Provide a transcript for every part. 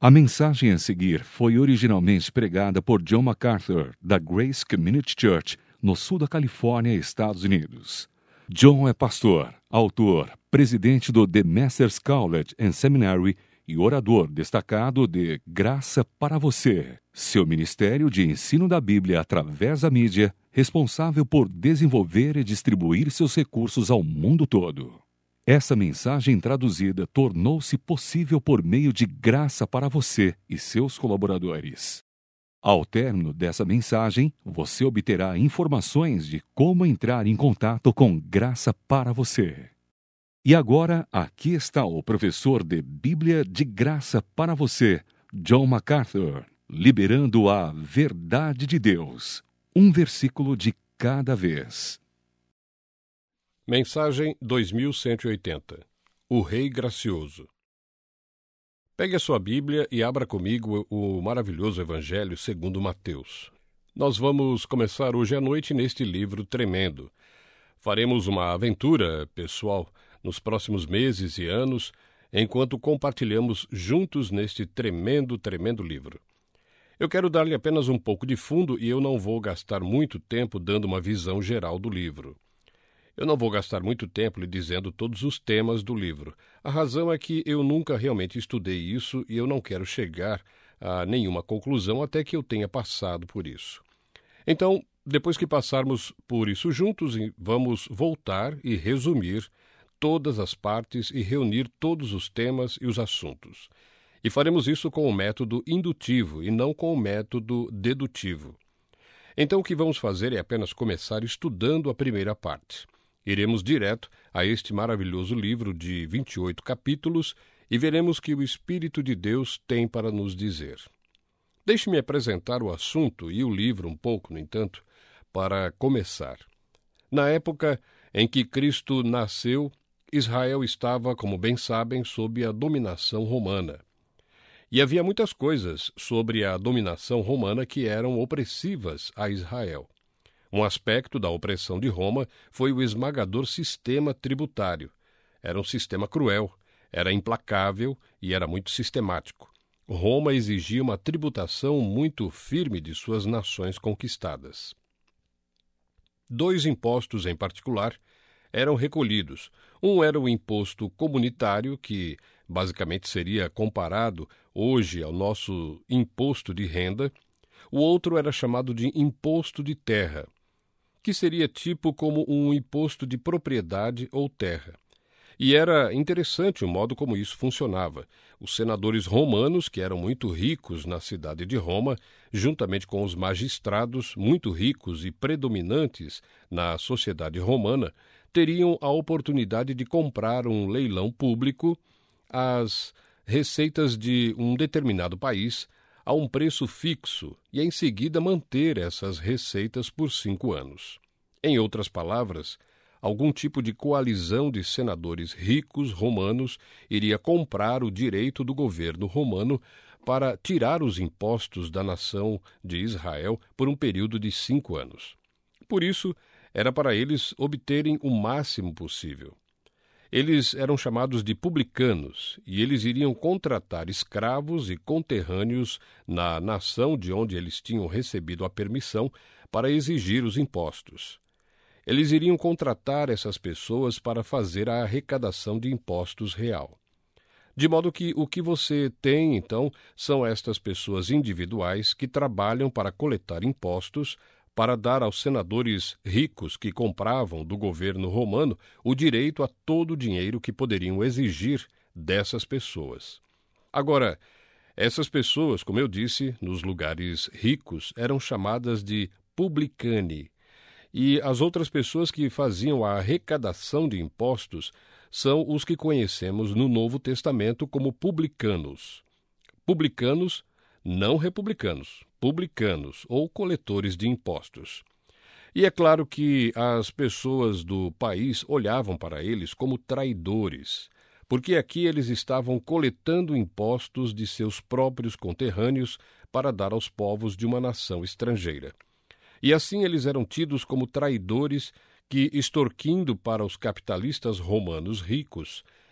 A mensagem a seguir foi originalmente pregada por John MacArthur, da Grace Community Church, no sul da Califórnia, Estados Unidos. John é pastor, autor, presidente do The Masters College and Seminary e orador destacado de Graça para Você, seu ministério de ensino da Bíblia através da mídia, responsável por desenvolver e distribuir seus recursos ao mundo todo. Essa mensagem traduzida tornou-se possível por meio de Graça para Você e seus colaboradores. Ao término dessa mensagem, você obterá informações de como entrar em contato com Graça para Você. E agora, aqui está o professor de Bíblia de Graça para Você, John MacArthur, liberando a verdade de Deus, um versículo de cada vez. Mensagem 2180. O Rei Gracioso. Pegue a sua Bíblia e abra comigo o maravilhoso Evangelho segundo Mateus. Nós vamos começar hoje à noite neste livro tremendo. Faremos uma aventura pessoal nos próximos meses e anos, enquanto compartilhamos juntos neste tremendo livro. Eu quero dar-lhe apenas um pouco de fundo e eu não vou gastar muito tempo dando uma visão geral do livro. Eu não vou gastar muito tempo lhe dizendo todos os temas do livro. A razão é que eu nunca realmente estudei isso e eu não quero chegar a nenhuma conclusão até que eu tenha passado por isso. Então, depois que passarmos por isso juntos, vamos voltar e resumir todas as partes e reunir todos os temas e os assuntos. E faremos isso com o método indutivo e não com o método dedutivo. Então, o que vamos fazer é apenas começar estudando a primeira parte. Iremos direto a este maravilhoso livro de 28 capítulos e veremos o que o Espírito de Deus tem para nos dizer. Deixe-me apresentar o assunto e o livro um pouco, no entanto, para começar. Na época em que Cristo nasceu, Israel estava, como bem sabem, sob a dominação romana. E havia muitas coisas sobre a dominação romana que eram opressivas a Israel. Um aspecto da opressão de Roma foi o esmagador sistema tributário. Era um sistema cruel, era implacável e era muito sistemático. Roma exigia uma tributação muito firme de suas nações conquistadas. 2 impostos em particular eram recolhidos. Um era o imposto comunitário, que basicamente seria comparado hoje ao nosso imposto de renda. O outro era chamado de imposto de terra, que seria tipo como um imposto de propriedade ou terra. E era interessante o modo como isso funcionava. Os senadores romanos, que eram muito ricos na cidade de Roma, juntamente com os magistrados, muito ricos e predominantes na sociedade romana, teriam a oportunidade de comprar um leilão público as receitas de um determinado país a um preço fixo e, em seguida, manter essas receitas por 5 anos. Em outras palavras, algum tipo de coalizão de senadores ricos romanos iria comprar o direito do governo romano para tirar os impostos da nação de Israel por um período de 5 anos. Por isso, era para eles obterem o máximo possível. Eles eram chamados de publicanos e eles iriam contratar escravos e conterrâneos na nação de onde eles tinham recebido a permissão para exigir os impostos. Eles iriam contratar essas pessoas para fazer a arrecadação de impostos real. De modo que o que você tem, então, são estas pessoas individuais que trabalham para coletar impostos para dar aos senadores ricos que compravam do governo romano o direito a todo o dinheiro que poderiam exigir dessas pessoas. Agora, essas pessoas, como eu disse, nos lugares ricos, eram chamadas de publicani, e as outras pessoas que faziam a arrecadação de impostos são os que conhecemos no Novo Testamento como publicanos. Publicanos, não republicanos, publicanos ou coletores de impostos. E é claro que as pessoas do país olhavam para eles como traidores, porque aqui eles estavam coletando impostos de seus próprios conterrâneos para dar aos povos de uma nação estrangeira. E assim eles eram tidos como traidores que, extorquindo para os capitalistas romanos ricos,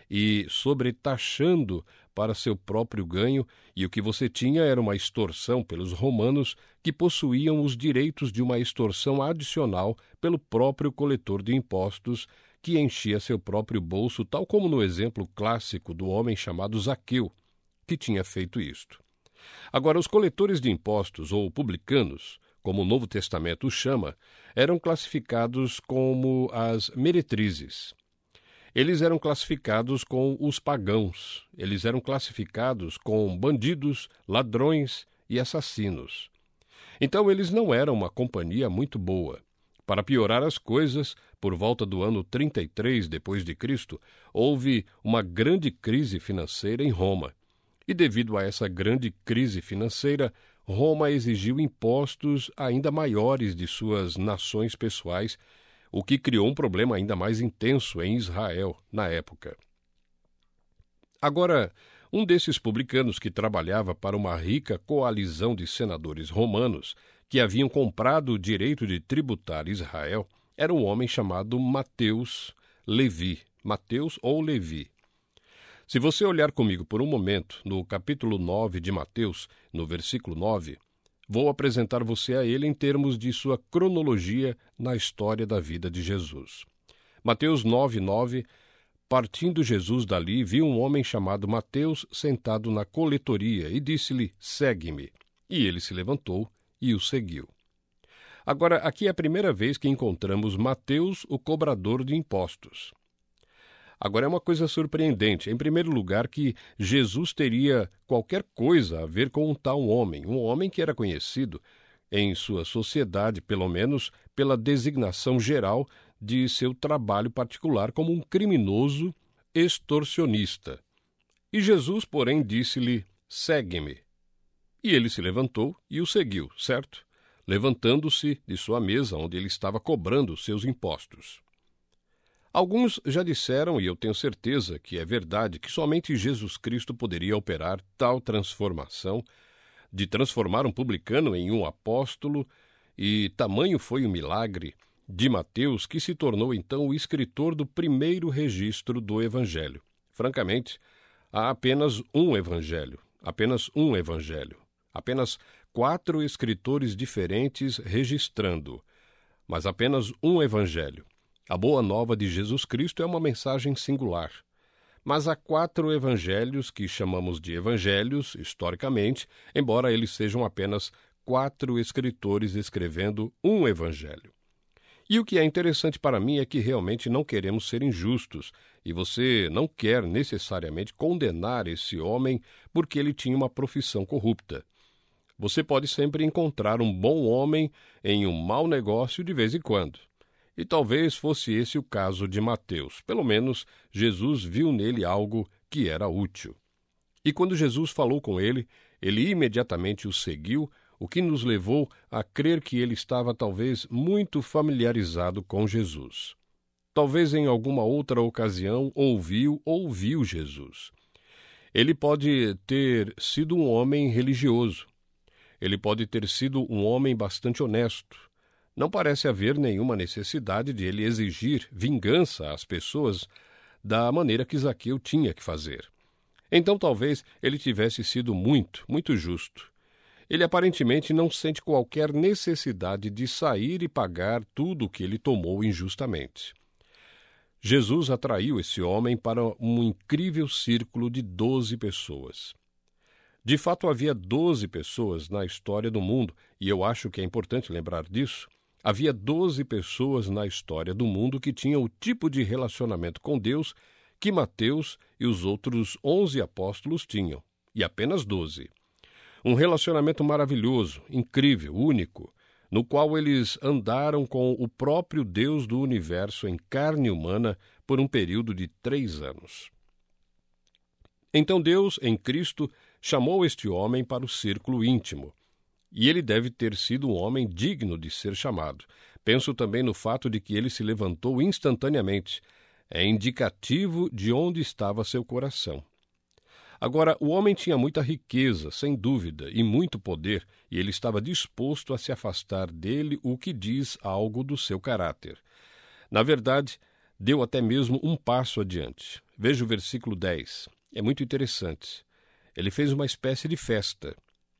e sobretaxando para seu próprio ganho, e o que você tinha era uma extorsão pelos romanos, que possuíam os direitos de uma extorsão adicional pelo próprio coletor de impostos, que enchia seu próprio bolso, tal como no exemplo clássico do homem chamado Zaqueu, que tinha feito isto. Agora, os coletores de impostos, ou publicanos, como o Novo Testamento os chama, eram classificados como as meretrizes. Eles eram classificados com os pagãos, eles eram classificados com bandidos, ladrões e assassinos. Então eles não eram uma companhia muito boa. Para piorar as coisas, por volta do ano 33 depois de Cristo, houve uma grande crise financeira em Roma. E devido a essa grande crise financeira, Roma exigiu impostos ainda maiores de suas nações pessoais, o que criou um problema ainda mais intenso em Israel na época. Agora, um desses publicanos que trabalhava para uma rica coalizão de senadores romanos que haviam comprado o direito de tributar Israel era um homem chamado Mateus Levi. Mateus ou Levi. Se você olhar comigo por um momento no capítulo 9 de Mateus, no versículo 9, vou apresentar você a ele em termos de sua cronologia na história da vida de Jesus. Mateus 9:9, partindo Jesus dali, viu um homem chamado Mateus sentado na coletoria e disse-lhe, segue-me. E ele se levantou e o seguiu. Agora, aqui é a primeira vez que encontramos Mateus, o cobrador de impostos. Agora, é uma coisa surpreendente, em primeiro lugar, que Jesus teria qualquer coisa a ver com um tal homem, um homem que era conhecido em sua sociedade, pelo menos pela designação geral de seu trabalho particular como um criminoso extorsionista. E Jesus, porém, disse-lhe, segue-me. E ele se levantou e o seguiu, certo? Levantando-se de sua mesa, onde ele estava cobrando seus impostos. Alguns já disseram, e eu tenho certeza que é verdade, que somente Jesus Cristo poderia operar tal transformação, de transformar um publicano em um apóstolo, e tamanho foi o milagre de Mateus que se tornou então o escritor do primeiro registro do Evangelho. Francamente, há apenas um Evangelho, apenas 4 escritores diferentes registrando, mas apenas um Evangelho. A boa nova de Jesus Cristo é uma mensagem singular. Mas há 4 evangelhos que chamamos de evangelhos, historicamente, embora eles sejam apenas 4 escritores escrevendo um evangelho. E o que é interessante para mim é que realmente não queremos ser injustos, e você não quer necessariamente condenar esse homem porque ele tinha uma profissão corrupta. Você pode sempre encontrar um bom homem em um mau negócio de vez em quando. E talvez fosse esse o caso de Mateus. Pelo menos, Jesus viu nele algo que era útil. E quando Jesus falou com ele, ele imediatamente o seguiu, o que nos levou a crer que ele estava talvez muito familiarizado com Jesus. Talvez em alguma outra ocasião ouviu Jesus. Ele pode ter sido um homem religioso. Ele pode ter sido um homem bastante honesto. Não parece haver nenhuma necessidade de ele exigir vingança às pessoas da maneira que Zaqueu tinha que fazer. Então talvez ele tivesse sido muito justo. Ele aparentemente não sente qualquer necessidade de sair e pagar tudo o que ele tomou injustamente. Jesus atraiu esse homem para um incrível círculo de 12 pessoas. De fato, havia 12 pessoas na história do mundo, e eu acho que é importante lembrar disso. Havia 12 pessoas na história do mundo que tinham o tipo de relacionamento com Deus que Mateus e os outros 11 apóstolos tinham, e apenas 12. Um relacionamento maravilhoso, incrível, único, no qual eles andaram com o próprio Deus do universo em carne humana por um período de 3 anos. Então Deus, em Cristo, chamou este homem para o círculo íntimo. E ele deve ter sido um homem digno de ser chamado. Penso também no fato de que ele se levantou instantaneamente. É indicativo de onde estava seu coração. Agora, o homem tinha muita riqueza, sem dúvida, e muito poder, e ele estava disposto a se afastar dele, o que diz algo do seu caráter. Na verdade, deu até mesmo um passo adiante. Veja o versículo 10. É muito interessante. Ele fez uma espécie de festa.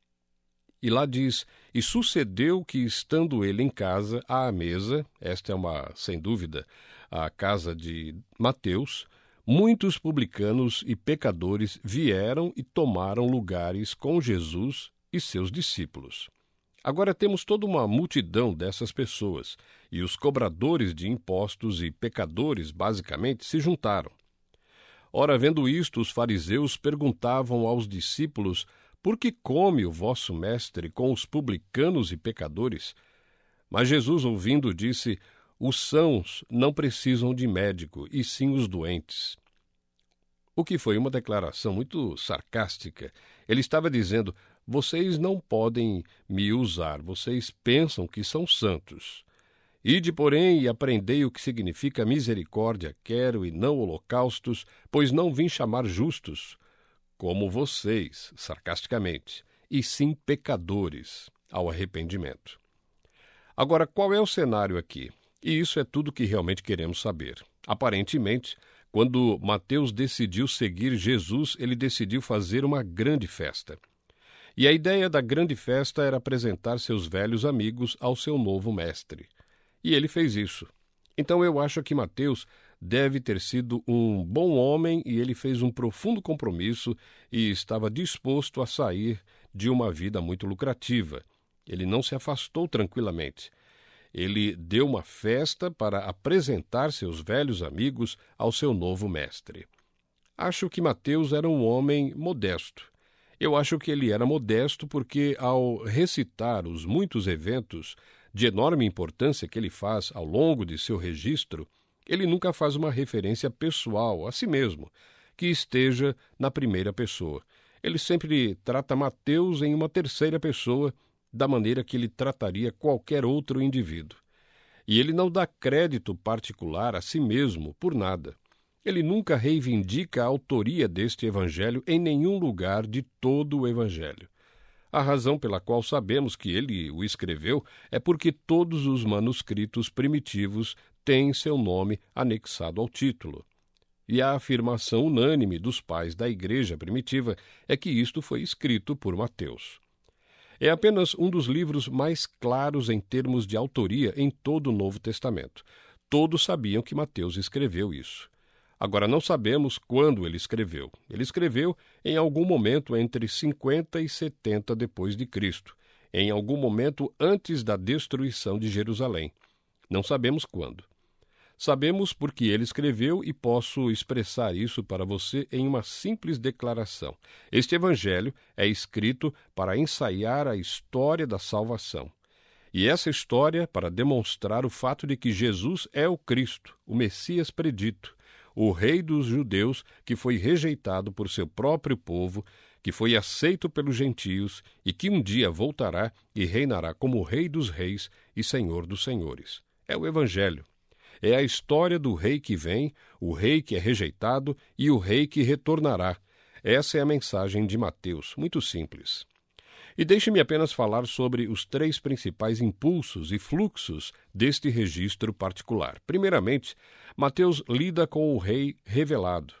E lá diz: e sucedeu que, estando ele em casa, à mesa, esta é sem dúvida, a casa de Mateus, muitos publicanos e pecadores vieram e tomaram lugares com Jesus e seus discípulos. Agora temos toda uma multidão dessas pessoas, e os cobradores de impostos e pecadores, basicamente, se juntaram. Ora, vendo isto, os fariseus perguntavam aos discípulos: por que come o vosso mestre com os publicanos e pecadores? Mas Jesus, ouvindo, disse: os sãos não precisam de médico, e sim os doentes. O que foi uma declaração muito sarcástica. Ele estava dizendo: vocês não podem me usar, vocês pensam que são santos. Ide, porém, e aprendei o que significa misericórdia, quero, e não holocaustos, pois não vim chamar justos, como vocês, sarcasticamente, e sim pecadores, ao arrependimento. Agora, qual é o cenário aqui? E isso é tudo que realmente queremos saber. Aparentemente, quando Mateus decidiu seguir Jesus, ele decidiu fazer uma grande festa. E a ideia da grande festa era apresentar seus velhos amigos ao seu novo mestre. E ele fez isso. Então eu acho que Mateus deve ter sido um bom homem e ele fez um profundo compromisso e estava disposto a sair de uma vida muito lucrativa. Ele não se afastou tranquilamente. Ele deu uma festa para apresentar seus velhos amigos ao seu novo mestre. Acho que Mateus era um homem modesto. Eu acho que ele era modesto porque, ao recitar os muitos eventos de enorme importância que ele faz ao longo de seu registro, ele nunca faz uma referência pessoal a si mesmo, que esteja na primeira pessoa. Ele sempre trata Mateus em uma terceira pessoa, da maneira que ele trataria qualquer outro indivíduo. E ele não dá crédito particular a si mesmo por nada. Ele nunca reivindica a autoria deste evangelho em nenhum lugar de todo o evangelho. A razão pela qual sabemos que ele o escreveu é porque todos os manuscritos primitivos têm seu nome anexado ao título. E a afirmação unânime dos pais da igreja primitiva é que isto foi escrito por Mateus. É apenas um dos livros mais claros em termos de autoria em todo o Novo Testamento. Todos sabiam que Mateus escreveu isso. Agora, não sabemos quando ele escreveu. Ele escreveu em algum momento entre 50 e 70 depois de Cristo, em algum momento antes da destruição de Jerusalém. Não sabemos quando. Sabemos porque ele escreveu e posso expressar isso para você em uma simples declaração. Este evangelho é escrito para ensaiar a história da salvação. E essa história para demonstrar o fato de que Jesus é o Cristo, o Messias predito, o Rei dos judeus que foi rejeitado por seu próprio povo, que foi aceito pelos gentios e que um dia voltará e reinará como Rei dos reis e Senhor dos senhores. É o Evangelho. É a história do rei que vem, o rei que é rejeitado e o rei que retornará. Essa é a mensagem de Mateus, muito simples. E deixe-me apenas falar sobre os 3 principais impulsos e fluxos deste registro particular. Primeiramente, Mateus lida com o rei revelado.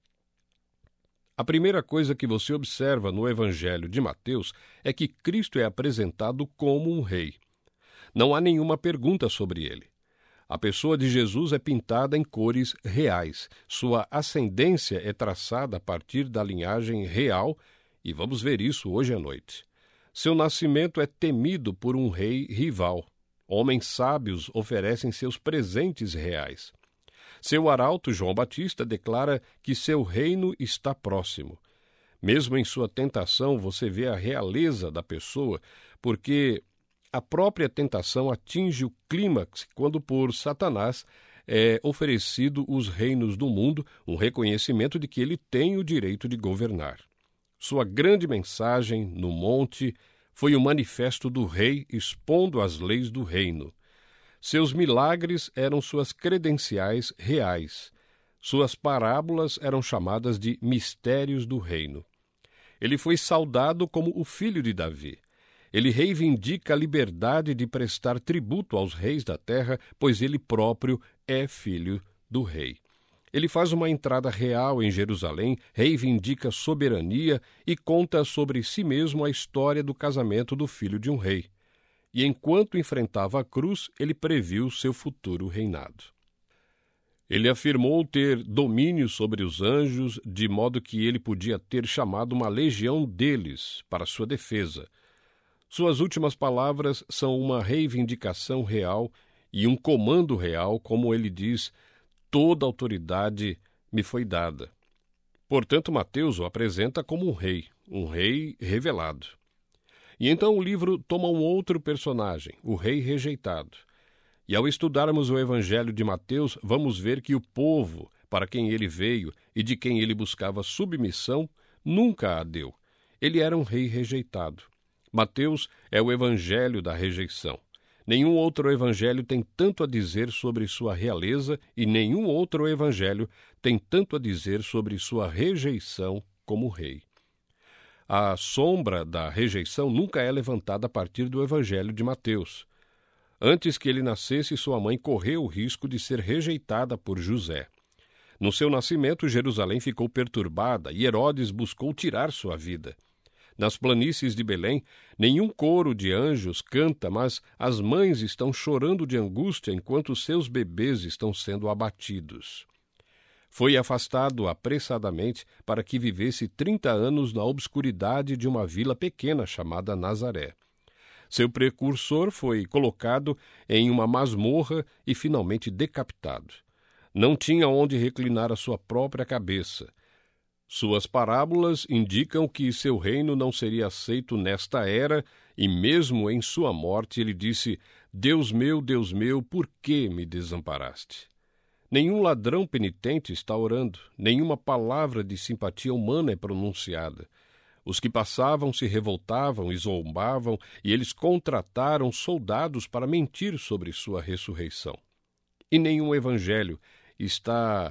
A primeira coisa que você observa no Evangelho de Mateus é que Cristo é apresentado como um rei. Não há nenhuma pergunta sobre ele. A pessoa de Jesus é pintada em cores reais. Sua ascendência é traçada a partir da linhagem real, e vamos ver isso hoje à noite. Seu nascimento é temido por um rei rival. Homens sábios oferecem seus presentes reais. Seu arauto, João Batista, declara que seu reino está próximo. Mesmo em sua tentação, você vê a realeza da pessoa, porque a própria tentação atinge o clímax quando por Satanás é oferecido os reinos do mundo, um reconhecimento de que ele tem o direito de governar. Sua grande mensagem no monte foi o manifesto do rei expondo as leis do reino. Seus milagres eram suas credenciais reais. Suas parábolas eram chamadas de mistérios do reino. Ele foi saudado como o filho de Davi. Ele reivindica a liberdade de prestar tributo aos reis da terra, pois ele próprio é filho do rei. Ele faz uma entrada real em Jerusalém, reivindica soberania e conta sobre si mesmo a história do casamento do filho de um rei. E enquanto enfrentava a cruz, ele previu seu futuro reinado. Ele afirmou ter domínio sobre os anjos, de modo que ele podia ter chamado uma legião deles para sua defesa. Suas últimas palavras são uma reivindicação real e um comando real, como ele diz: toda autoridade me foi dada. Portanto, Mateus o apresenta como um rei revelado. E então o livro toma um outro personagem, o rei rejeitado. E ao estudarmos o Evangelho de Mateus, vamos ver que o povo, para quem ele veio e de quem ele buscava submissão, nunca a deu. Ele era um rei rejeitado. Mateus é o Evangelho da rejeição. Nenhum outro evangelho tem tanto a dizer sobre sua realeza e nenhum outro evangelho tem tanto a dizer sobre sua rejeição como rei. A sombra da rejeição nunca é levantada a partir do Evangelho de Mateus. Antes que ele nascesse, sua mãe correu o risco de ser rejeitada por José. No seu nascimento, Jerusalém ficou perturbada e Herodes buscou tirar sua vida. Nas planícies de Belém, nenhum coro de anjos canta, mas as mães estão chorando de angústia enquanto seus bebês estão sendo abatidos. Foi afastado apressadamente para que vivesse 30 anos na obscuridade de uma vila pequena chamada Nazaré. Seu precursor foi colocado em uma masmorra e finalmente decapitado. Não tinha onde reclinar a sua própria cabeça. Suas parábolas indicam que seu reino não seria aceito nesta era, e mesmo em sua morte ele disse: Deus meu, por que me desamparaste? Nenhum ladrão penitente está orando, nenhuma palavra de simpatia humana é pronunciada. Os que passavam se revoltavam e zombavam, e eles contrataram soldados para mentir sobre sua ressurreição. E nenhum evangelho está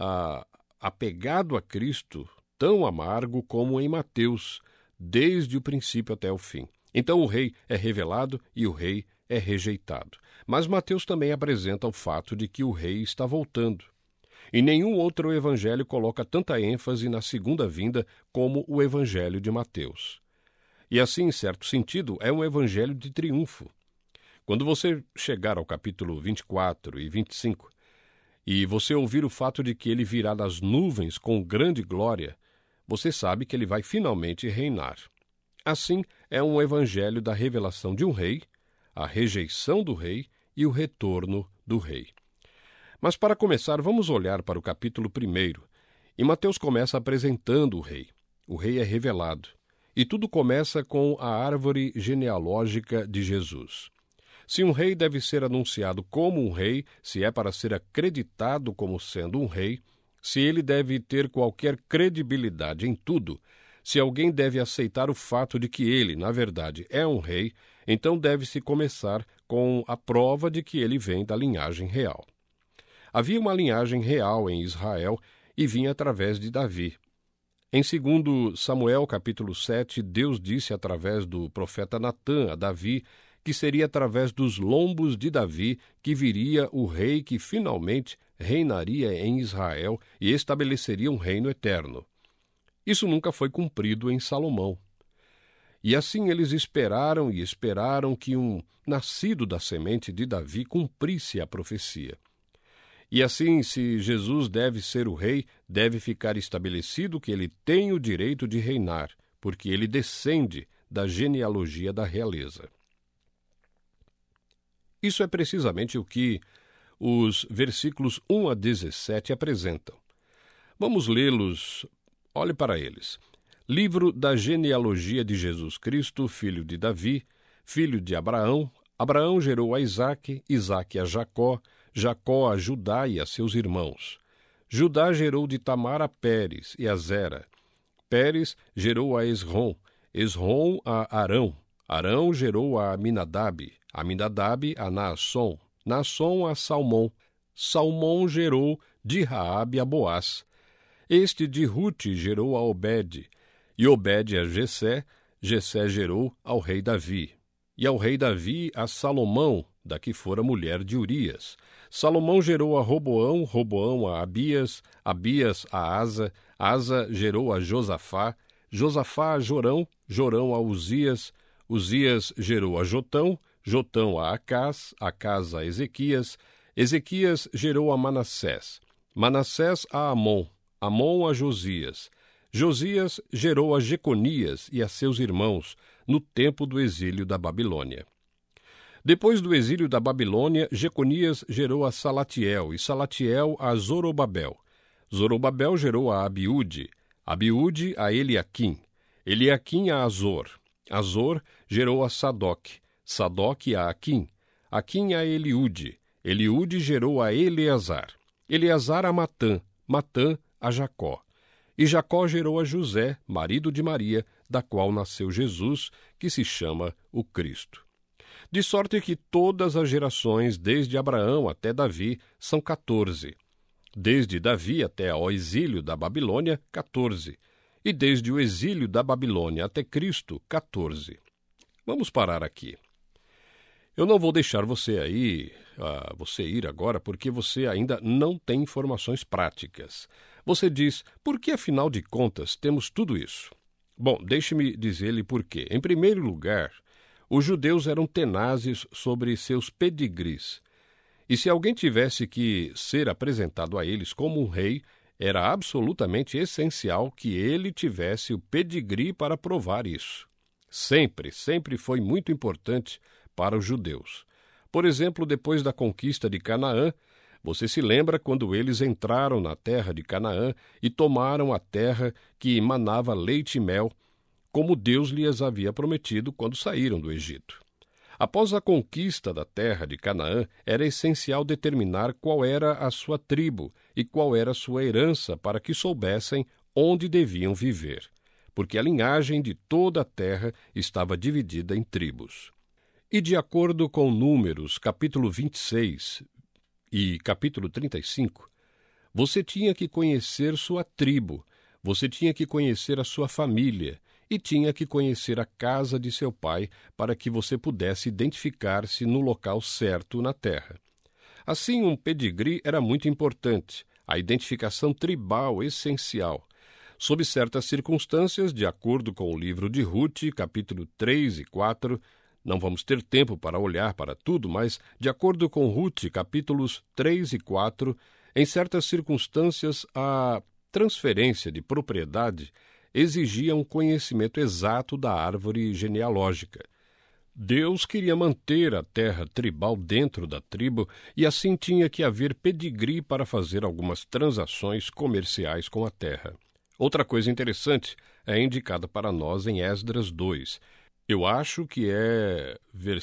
apegado a Cristo, tão amargo como em Mateus, desde o princípio até o fim. Então o rei é revelado e o rei é rejeitado. Mas Mateus também apresenta o fato de que o rei está voltando. E nenhum outro evangelho coloca tanta ênfase na segunda vinda como o evangelho de Mateus. E assim, em certo sentido, é um evangelho de triunfo. Quando você chegar ao capítulo 24 e 25, e você ouvir o fato de que ele virá das nuvens com grande glória, você sabe que ele vai finalmente reinar. Assim, é um evangelho da revelação de um rei, a rejeição do rei e o retorno do rei. Mas para começar, vamos olhar para o capítulo 1. E Mateus começa apresentando o rei. O rei é revelado. E tudo começa com a árvore genealógica de Jesus. Se um rei deve ser anunciado como um rei, se é para ser acreditado como sendo um rei, se ele deve ter qualquer credibilidade em tudo, se alguém deve aceitar o fato de que ele, na verdade, é um rei, então deve-se começar com a prova de que ele vem da linhagem real. Havia uma linhagem real em Israel e vinha através de Davi. Em 2 Samuel, capítulo 7, Deus disse através do profeta Natã a Davi que seria através dos lombos de Davi que viria o rei que finalmente reinaria em Israel e estabeleceria um reino eterno. Isso nunca foi cumprido em Salomão. E assim eles esperaram e esperaram que um nascido da semente de Davi cumprisse a profecia. E assim, se Jesus deve ser o rei, deve ficar estabelecido que ele tem o direito de reinar, porque ele descende da genealogia da realeza. Isso é precisamente o que os versículos 1 a 17 apresentam. Vamos lê-los. Olhe para eles. Livro da genealogia de Jesus Cristo, filho de Davi, filho de Abraão. Abraão gerou a Isaque, Isaque a Jacó, Jacó a Judá e a seus irmãos. Judá gerou de Tamar a Pérez e a Zera. Pérez gerou a Esrom, Esrom a Arão. Arão gerou a Aminadab, Aminadab a Naasson, Naasson a Salmão. Salmão gerou de Raabe a Boaz. Este de Rute gerou a Obed, e Obed a Jessé, Jessé gerou ao rei Davi. E ao rei Davi a Salomão, da que fora mulher de Urias. Salomão gerou a Roboão, Roboão a Abias, Abias a Asa, Asa gerou a Josafá, Josafá a Jorão, Jorão a Uzias, Uzias gerou a Jotão, Jotão a Acás, Acás a Ezequias, Ezequias gerou a Manassés, Manassés a Amon, Amon a Josias, Josias gerou a Jeconias e a seus irmãos, no tempo do exílio da Babilônia. Depois do exílio da Babilônia, Jeconias gerou a Salatiel, e Salatiel a Zorobabel. Zorobabel gerou a Abiúde, Abiúde a Eliaquim, Eliaquim a Azor. Azor gerou a Sadoc, Sadoc a Aquim, Aquim a Eliúde, Eliúde gerou a Eleazar, Eleazar a Matã, Matã a Jacó. E Jacó gerou a José, marido de Maria, da qual nasceu Jesus, que se chama o Cristo. De sorte que todas as gerações, desde Abraão até Davi, são 14. Desde Davi até ao exílio da Babilônia, 14. E desde o exílio da Babilônia até Cristo, 14. Vamos parar aqui. Eu não vou deixar você ir agora, porque você ainda não tem informações práticas. Você diz, por que afinal de contas temos tudo isso? Bom, deixe-me dizer-lhe por quê. Em primeiro lugar, os judeus eram tenazes sobre seus pedigris. E se alguém tivesse que ser apresentado a eles como um rei, era absolutamente essencial que ele tivesse o pedigree para provar isso. Sempre foi muito importante para os judeus. Por exemplo, depois da conquista de Canaã, você se lembra quando eles entraram na terra de Canaã e tomaram a terra que manava leite e mel, como Deus lhes havia prometido quando saíram do Egito. Após a conquista da terra de Canaã, era essencial determinar qual era a sua tribo e qual era a sua herança para que soubessem onde deviam viver, porque a linhagem de toda a terra estava dividida em tribos. E de acordo com Números, capítulo 26 e capítulo 35, você tinha que conhecer sua tribo, você tinha que conhecer a sua família e tinha que conhecer a casa de seu pai para que você pudesse identificar-se no local certo na terra. Assim, um pedigree era muito importante, a identificação tribal essencial. Sob certas circunstâncias, de acordo com o livro de Ruth, capítulo 3 e 4, não vamos ter tempo para olhar para tudo, mas, de acordo com Ruth, capítulos 3 e 4, em certas circunstâncias, a transferência de propriedade exigia um conhecimento exato da árvore genealógica. Deus queria manter a terra tribal dentro da tribo e assim tinha que haver pedigree para fazer algumas transações comerciais com a terra. Outra coisa interessante é indicada para nós em Esdras 2. Eu acho que é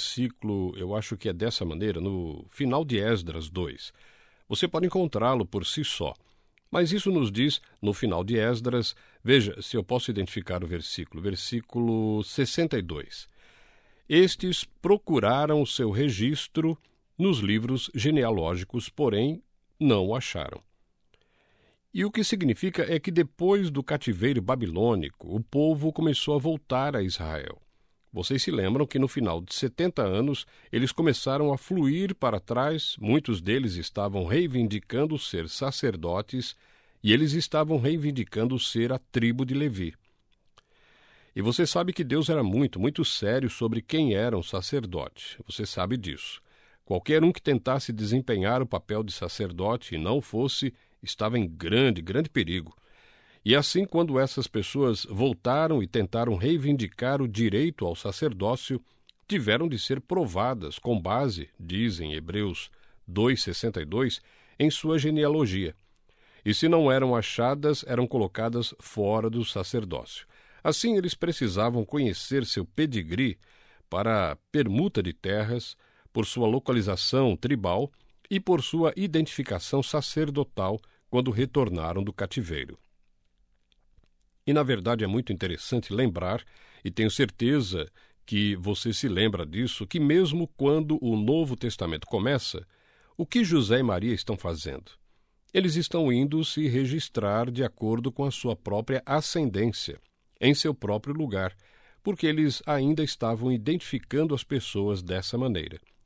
dessa maneira, no final de Esdras 2. Você pode encontrá-lo por si só. Mas isso nos diz, no final de Esdras, veja se eu posso identificar o versículo 62. Estes procuraram o seu registro nos livros genealógicos, porém não o acharam. E o que significa é que depois do cativeiro babilônico, o povo começou a voltar a Israel. Vocês se lembram que no final de 70 anos, eles começaram a fluir para trás, muitos deles estavam reivindicando ser sacerdotes e eles estavam reivindicando ser a tribo de Levi. E você sabe que Deus era muito sério sobre quem era um sacerdote. Você sabe disso. Qualquer um que tentasse desempenhar o papel de sacerdote e não fosse, estava em grande perigo. E assim, quando essas pessoas voltaram e tentaram reivindicar o direito ao sacerdócio, tiveram de ser provadas com base, dizem Hebreus 2,62, em sua genealogia. E se não eram achadas, eram colocadas fora do sacerdócio. Assim, eles precisavam conhecer seu pedigree para permuta de terras, por sua localização tribal e por sua identificação sacerdotal quando retornaram do cativeiro. E, na verdade, é muito interessante lembrar, e tenho certeza que você se lembra disso, que mesmo quando o Novo Testamento começa, o que José e Maria estão fazendo? Eles estão indo se registrar de acordo com a sua própria ascendência, em seu próprio lugar, porque eles ainda estavam identificando as pessoas dessa maneira.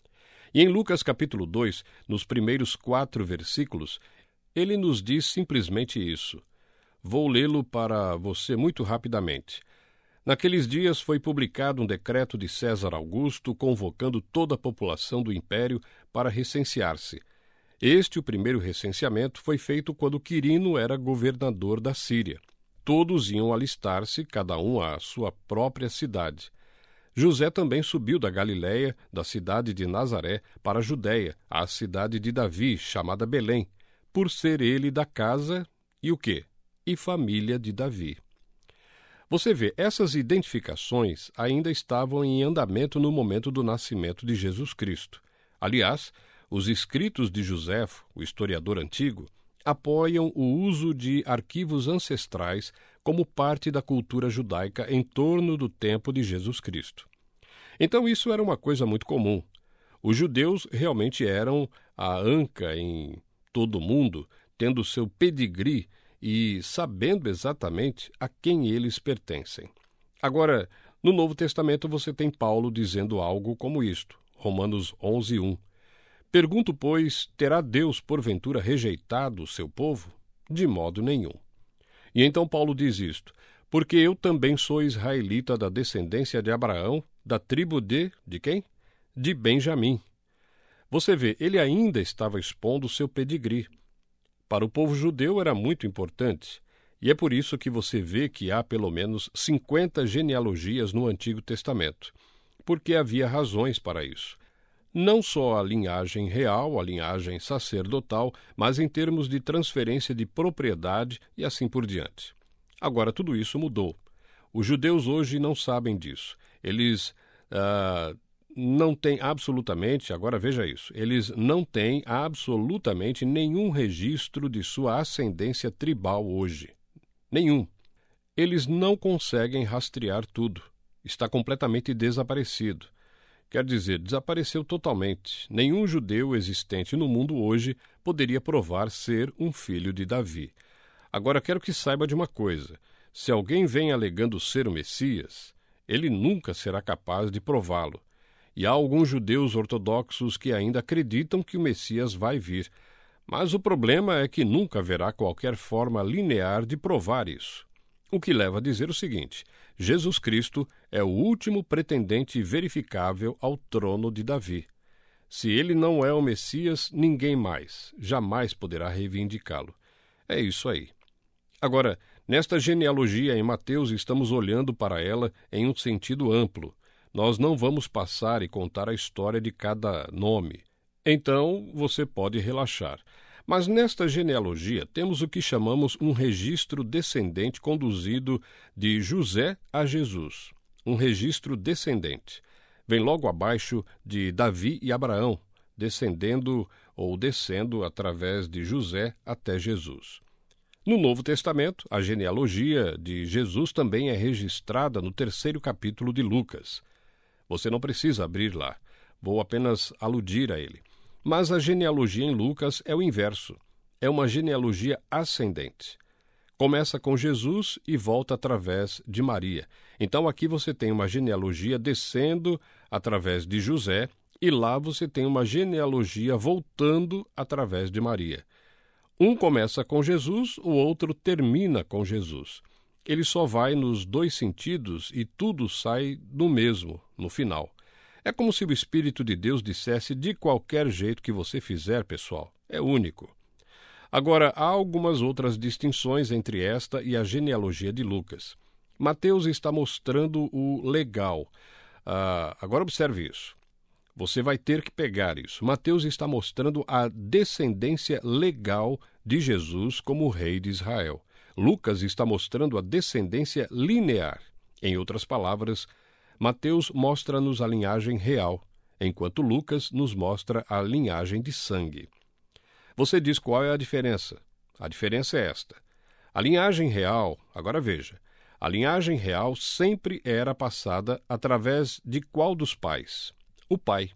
E em Lucas capítulo 2, nos primeiros 4 versículos, ele nos diz simplesmente isso. Vou lê-lo para você muito rapidamente. Naqueles dias foi publicado um decreto de César Augusto convocando toda a população do império para recensear-se. O primeiro recenseamento, foi feito quando Quirino era governador da Síria. Todos iam alistar-se, cada um à sua própria cidade. José também subiu da Galiléia, da cidade de Nazaré, para a Judéia, à cidade de Davi, chamada Belém, por ser ele da casa e o quê? E família de Davi. Você vê, essas identificações ainda estavam em andamento no momento do nascimento de Jesus Cristo. Aliás, os escritos de Joséfo, o historiador antigo, apoiam o uso de arquivos ancestrais como parte da cultura judaica em torno do tempo de Jesus Cristo. Então isso era uma coisa muito comum. Os judeus realmente eram a anca em todo o mundo, tendo seu pedigree e sabendo exatamente a quem eles pertencem. Agora, no Novo Testamento você tem Paulo dizendo algo como isto, Romanos 11:1. Pergunto, pois, terá Deus porventura rejeitado o seu povo? De modo nenhum. E então Paulo diz isto, porque eu também sou israelita da descendência de Abraão, da tribo de quem? De Benjamim. Você vê, ele ainda estava expondo o seu pedigree. Para o povo judeu era muito importante, e é por isso que você vê que há pelo menos 50 genealogias no Antigo Testamento, porque havia razões para isso. Não só a linhagem real, a linhagem sacerdotal, mas em termos de transferência de propriedade e assim por diante. Agora, tudo isso mudou. Os judeus hoje não sabem disso. Eles não têm absolutamente, agora veja isso, eles não têm absolutamente nenhum registro de sua ascendência tribal hoje. Nenhum. Eles não conseguem rastrear tudo. Está completamente desaparecido. Quer dizer, desapareceu totalmente. Nenhum judeu existente no mundo hoje poderia provar ser um filho de Davi. Agora quero que saiba de uma coisa. Se alguém vem alegando ser o Messias, ele nunca será capaz de prová-lo. E há alguns judeus ortodoxos que ainda acreditam que o Messias vai vir. Mas o problema é que nunca haverá qualquer forma linear de provar isso. O que leva a dizer o seguinte: Jesus Cristo é o último pretendente verificável ao trono de Davi. Se ele não é o Messias, ninguém mais, jamais poderá reivindicá-lo. É isso aí. Agora, nesta genealogia em Mateus, estamos olhando para ela em um sentido amplo. Nós não vamos passar e contar a história de cada nome. Então, você pode relaxar. Mas nesta genealogia temos o que chamamos um registro descendente conduzido de José a Jesus. Um registro descendente. Vem logo abaixo de Davi e Abraão, descendo através de José até Jesus. No Novo Testamento, a genealogia de Jesus também é registrada no 3º capítulo de Lucas. Você não precisa abrir lá, vou apenas aludir a ele. Mas a genealogia em Lucas é o inverso. É uma genealogia ascendente. Começa com Jesus e volta através de Maria. Então aqui você tem uma genealogia descendo através de José e lá você tem uma genealogia voltando através de Maria. Um começa com Jesus, o outro termina com Jesus. Ele só vai nos dois sentidos e tudo sai do mesmo, no final. É como se o Espírito de Deus dissesse: de qualquer jeito que você fizer, pessoal, é único. Agora, há algumas outras distinções entre esta e a genealogia de Lucas. Mateus está mostrando o legal. Agora observe isso. Você vai ter que pegar isso. Mateus está mostrando a descendência legal de Jesus como rei de Israel. Lucas está mostrando a descendência linear. Em outras palavras, Mateus mostra-nos a linhagem real, enquanto Lucas nos mostra a linhagem de sangue. Você diz qual é a diferença? A diferença é esta. A linhagem real, agora veja, a linhagem real sempre era passada através de qual dos pais? O pai.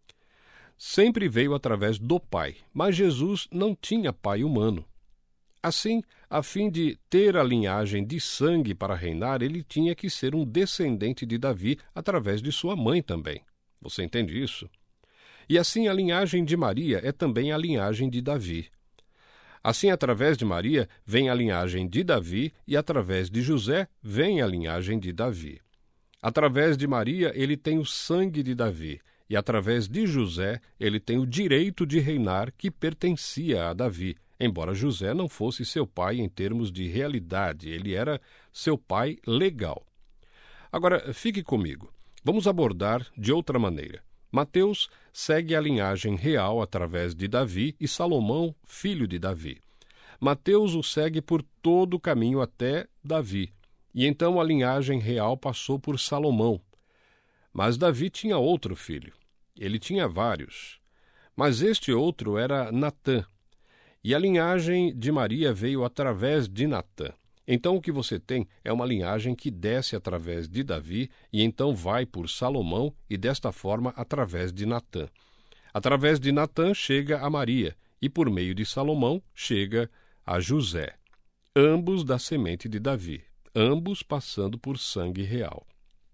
Sempre veio através do pai, mas Jesus não tinha pai humano. Assim, a fim de ter a linhagem de sangue para reinar, ele tinha que ser um descendente de Davi através de sua mãe também. Você entende isso? E assim a linhagem de Maria é também a linhagem de Davi. Assim, através de Maria, vem a linhagem de Davi, e através de José, vem a linhagem de Davi. Através de Maria, ele tem o sangue de Davi, e através de José, ele tem o direito de reinar que pertencia a Davi, embora José não fosse seu pai em termos de realidade, ele era seu pai legal. Agora, fique comigo. Vamos abordar de outra maneira. Mateus segue a linhagem real através de Davi e Salomão, filho de Davi. Mateus o segue por todo o caminho até Davi, e então a linhagem real passou por Salomão. Mas Davi tinha outro filho. Ele tinha vários. Mas este outro era Natã. E a linhagem de Maria veio através de Natã. Então o que você tem é uma linhagem que desce através de Davi e então vai por Salomão e desta forma através de Natã. Através de Natã chega a Maria e por meio de Salomão chega a José. Ambos da semente de Davi, ambos passando por sangue real.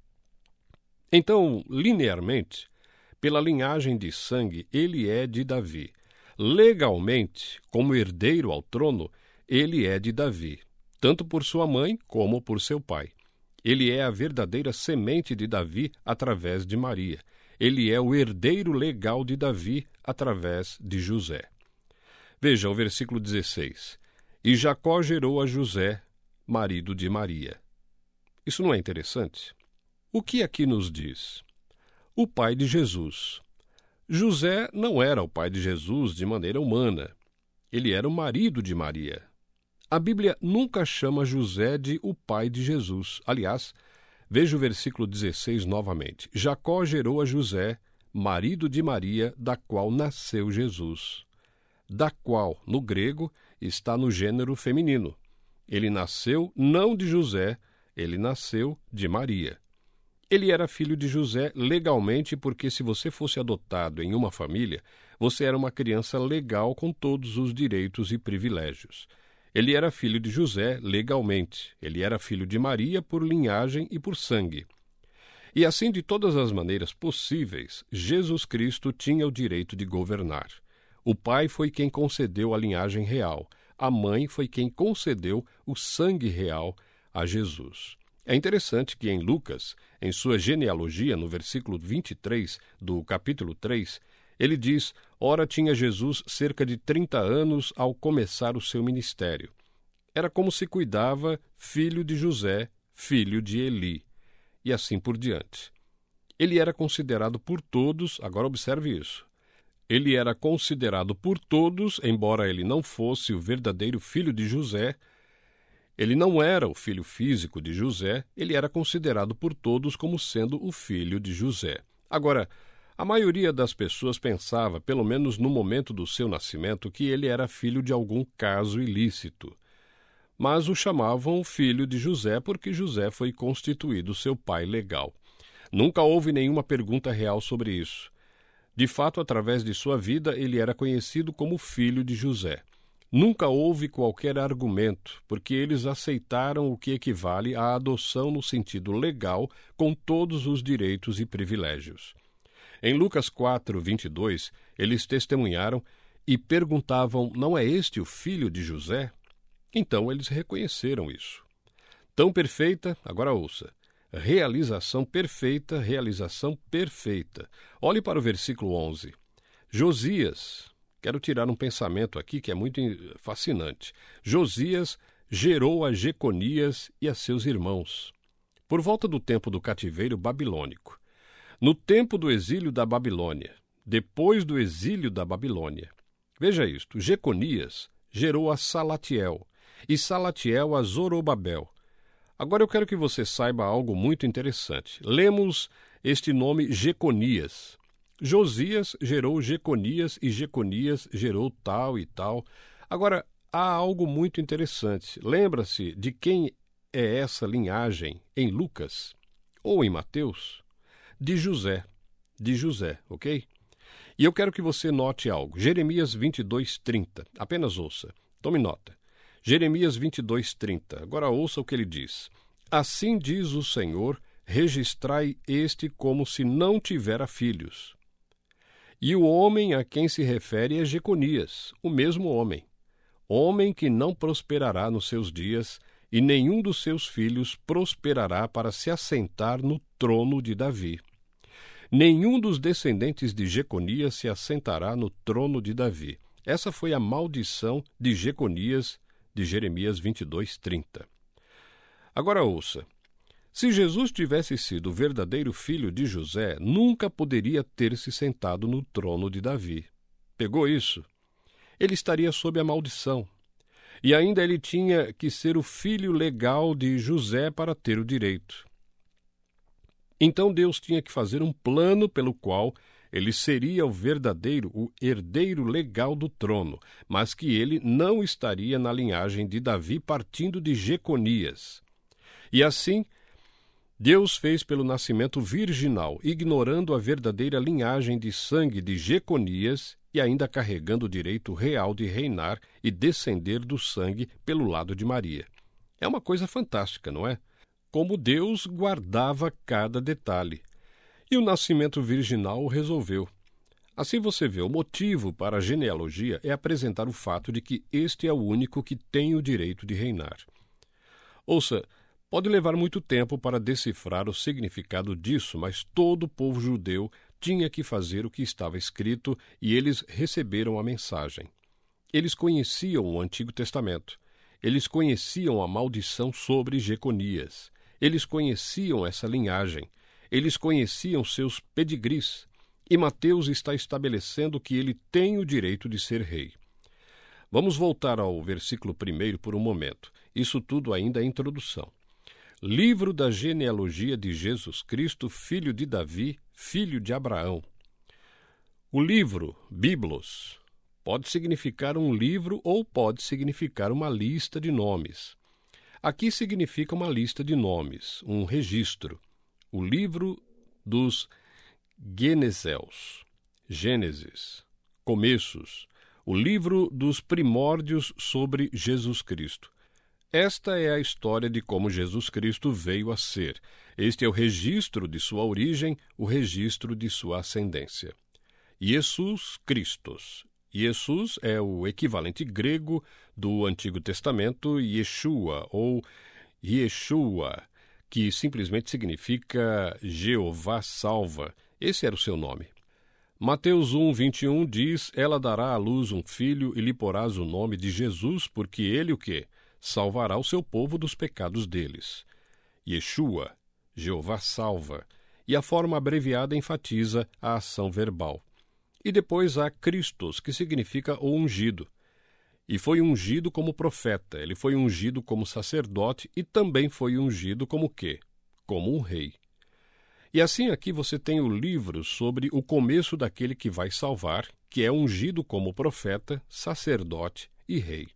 Então, linearmente, pela linhagem de sangue, ele é de Davi. Legalmente, como herdeiro ao trono, ele é de Davi, tanto por sua mãe como por seu pai. Ele é a verdadeira semente de Davi através de Maria. Ele é o herdeiro legal de Davi através de José. Veja o versículo 16. E Jacó gerou a José, marido de Maria. Isso não é interessante? O que aqui nos diz? O pai de Jesus. José não era o pai de Jesus de maneira humana. Ele era o marido de Maria. A Bíblia nunca chama José de o pai de Jesus. Aliás, veja o versículo 16 novamente. Jacó gerou a José, marido de Maria, da qual nasceu Jesus. Da qual, no grego, está no gênero feminino. Ele nasceu não de José, ele nasceu de Maria. Ele era filho de José legalmente porque se você fosse adotado em uma família, você era uma criança legal com todos os direitos e privilégios. Ele era filho de José legalmente. Ele era filho de Maria por linhagem e por sangue. E assim, de todas as maneiras possíveis, Jesus Cristo tinha o direito de governar. O pai foi quem concedeu a linhagem real. A mãe foi quem concedeu o sangue real a Jesus. É interessante que em Lucas, em sua genealogia, no versículo 23 do capítulo 3, ele diz: ora tinha Jesus cerca de 30 anos ao começar o seu ministério. Era como se cuidava filho de José, filho de Eli, e assim por diante. Ele era considerado por todos, agora observe isso, ele era considerado por todos, embora ele não fosse o verdadeiro filho de José, ele não era o filho físico de José, ele era considerado por todos como sendo o filho de José. Agora, a maioria das pessoas pensava, pelo menos no momento do seu nascimento, que ele era filho de algum caso ilícito. Mas o chamavam filho de José porque José foi constituído seu pai legal. Nunca houve nenhuma pergunta real sobre isso. De fato, através de sua vida, ele era conhecido como filho de José. Nunca houve qualquer argumento, porque eles aceitaram o que equivale à adoção no sentido legal, com todos os direitos e privilégios. Em Lucas 4, 22, eles testemunharam e perguntavam: não é este o filho de José? Então eles reconheceram isso. Tão perfeita, agora ouça, realização perfeita, realização perfeita. Olhe para o versículo 11. Josias, quero tirar um pensamento aqui que é muito fascinante. Josias gerou a Jeconias e a seus irmãos, por volta do tempo do cativeiro babilônico. No tempo do exílio da Babilônia, depois do exílio da Babilônia. Veja isto, Jeconias gerou a Salatiel, e Salatiel a Zorobabel. Agora eu quero que você saiba algo muito interessante. Lemos este nome Jeconias. Josias gerou Jeconias e Jeconias gerou tal e tal. Agora, há algo muito interessante. Lembra-se de quem é essa linhagem em Lucas ou em Mateus? De José, ok? E eu quero que você note algo. Jeremias 22:30. Apenas ouça. Tome nota. Jeremias 22:30. Agora ouça o que ele diz. Assim diz o Senhor, registrai este como se não tivera filhos. E o homem a quem se refere é Jeconias, o mesmo homem que não prosperará nos seus dias, e nenhum dos seus filhos prosperará para se assentar no trono de Davi. Nenhum dos descendentes de Jeconias se assentará no trono de Davi. Essa foi a maldição de Jeconias, de Jeremias 22:30. Agora ouça. Se Jesus tivesse sido o verdadeiro filho de José, nunca poderia ter se sentado no trono de Davi. Pegou isso? Ele estaria sob a maldição. E ainda ele tinha que ser o filho legal de José para ter o direito. Então Deus tinha que fazer um plano pelo qual ele seria o herdeiro legal do trono, mas que ele não estaria na linhagem de Davi partindo de Jeconias. E assim, Deus fez pelo nascimento virginal, ignorando a verdadeira linhagem de sangue de Jeconias e ainda carregando o direito real de reinar e descender do sangue pelo lado de Maria. É uma coisa fantástica, não é? Como Deus guardava cada detalhe. E o nascimento virginal o resolveu. Assim você vê, o motivo para a genealogia é apresentar o fato de que este é o único que tem o direito de reinar. Ouça, pode levar muito tempo para decifrar o significado disso, mas todo o povo judeu tinha que fazer o que estava escrito e eles receberam a mensagem. Eles conheciam o Antigo Testamento. Eles conheciam a maldição sobre Jeconias. Eles conheciam essa linhagem. Eles conheciam seus pedigris. E Mateus está estabelecendo que ele tem o direito de ser rei. Vamos voltar ao versículo 1 por um momento. Isso tudo ainda é introdução. Livro da genealogia de Jesus Cristo, filho de Davi, filho de Abraão. O livro, Biblos, pode significar um livro ou pode significar uma lista de nomes. Aqui significa uma lista de nomes, um registro. O livro dos Gênesis, começos. O livro dos primórdios sobre Jesus Cristo. Esta é a história de como Jesus Cristo veio a ser. Este é o registro de sua origem, o registro de sua ascendência. Jesus Christos. Jesus é o equivalente grego do Antigo Testamento, Yeshua, ou Yeshua, que simplesmente significa Jeová salva. Esse era o seu nome. Mateus 1:21 diz, ela dará à luz um filho e lhe porás o nome de Jesus, porque ele o quê? Salvará o seu povo dos pecados deles. Yeshua, Jeová salva, e a forma abreviada enfatiza a ação verbal. E depois há Christos, que significa o ungido. E foi ungido como profeta, ele foi ungido como sacerdote e também foi ungido como quê? Como um rei. E assim aqui você tem o livro sobre o começo daquele que vai salvar, que é ungido como profeta, sacerdote e rei.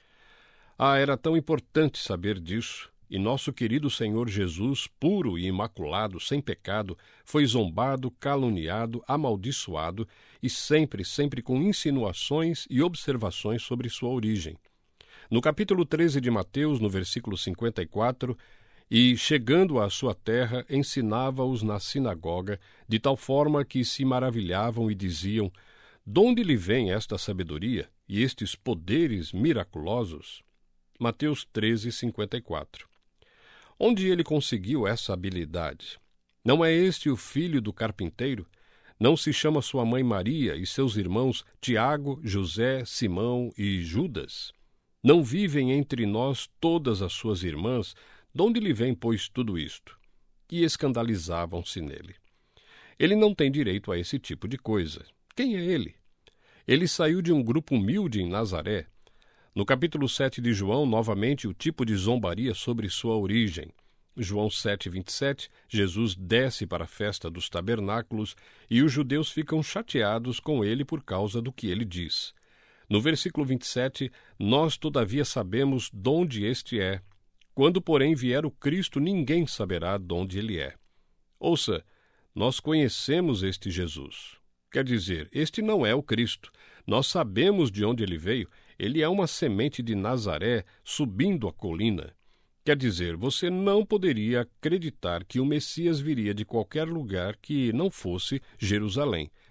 Ah, era tão importante saber disso, e nosso querido Senhor Jesus, puro e imaculado, sem pecado, foi zombado, caluniado, amaldiçoado e sempre com insinuações e observações sobre sua origem. No capítulo 13 de Mateus, no versículo 54, e, chegando à sua terra, ensinava-os na sinagoga, de tal forma que se maravilhavam e diziam, "De lhe vem esta sabedoria e estes poderes miraculosos?" Mateus 13, 54. Onde ele conseguiu essa habilidade? Não é este o filho do carpinteiro? Não se chama sua mãe Maria e seus irmãos Tiago, José, Simão e Judas? Não vivem entre nós todas as suas irmãs? De onde lhe vem, pois, tudo isto? E escandalizavam-se nele. Ele não tem direito a esse tipo de coisa. Quem é ele? Ele saiu de um grupo humilde em Nazaré. No capítulo 7 de João, novamente, o tipo de zombaria sobre sua origem. João 7:27, Jesus desce para a festa dos tabernáculos e os judeus ficam chateados com ele por causa do que ele diz. No versículo 27, nós todavia sabemos de onde este é. Quando, porém, vier o Cristo, ninguém saberá de onde ele é. Ouça, nós conhecemos este Jesus. Quer dizer, este não é o Cristo. Nós sabemos de onde ele veio. Ele é uma semente de Nazaré subindo a colina. Quer dizer, você não poderia acreditar que o Messias viria de qualquer lugar que não fosse Jerusalém.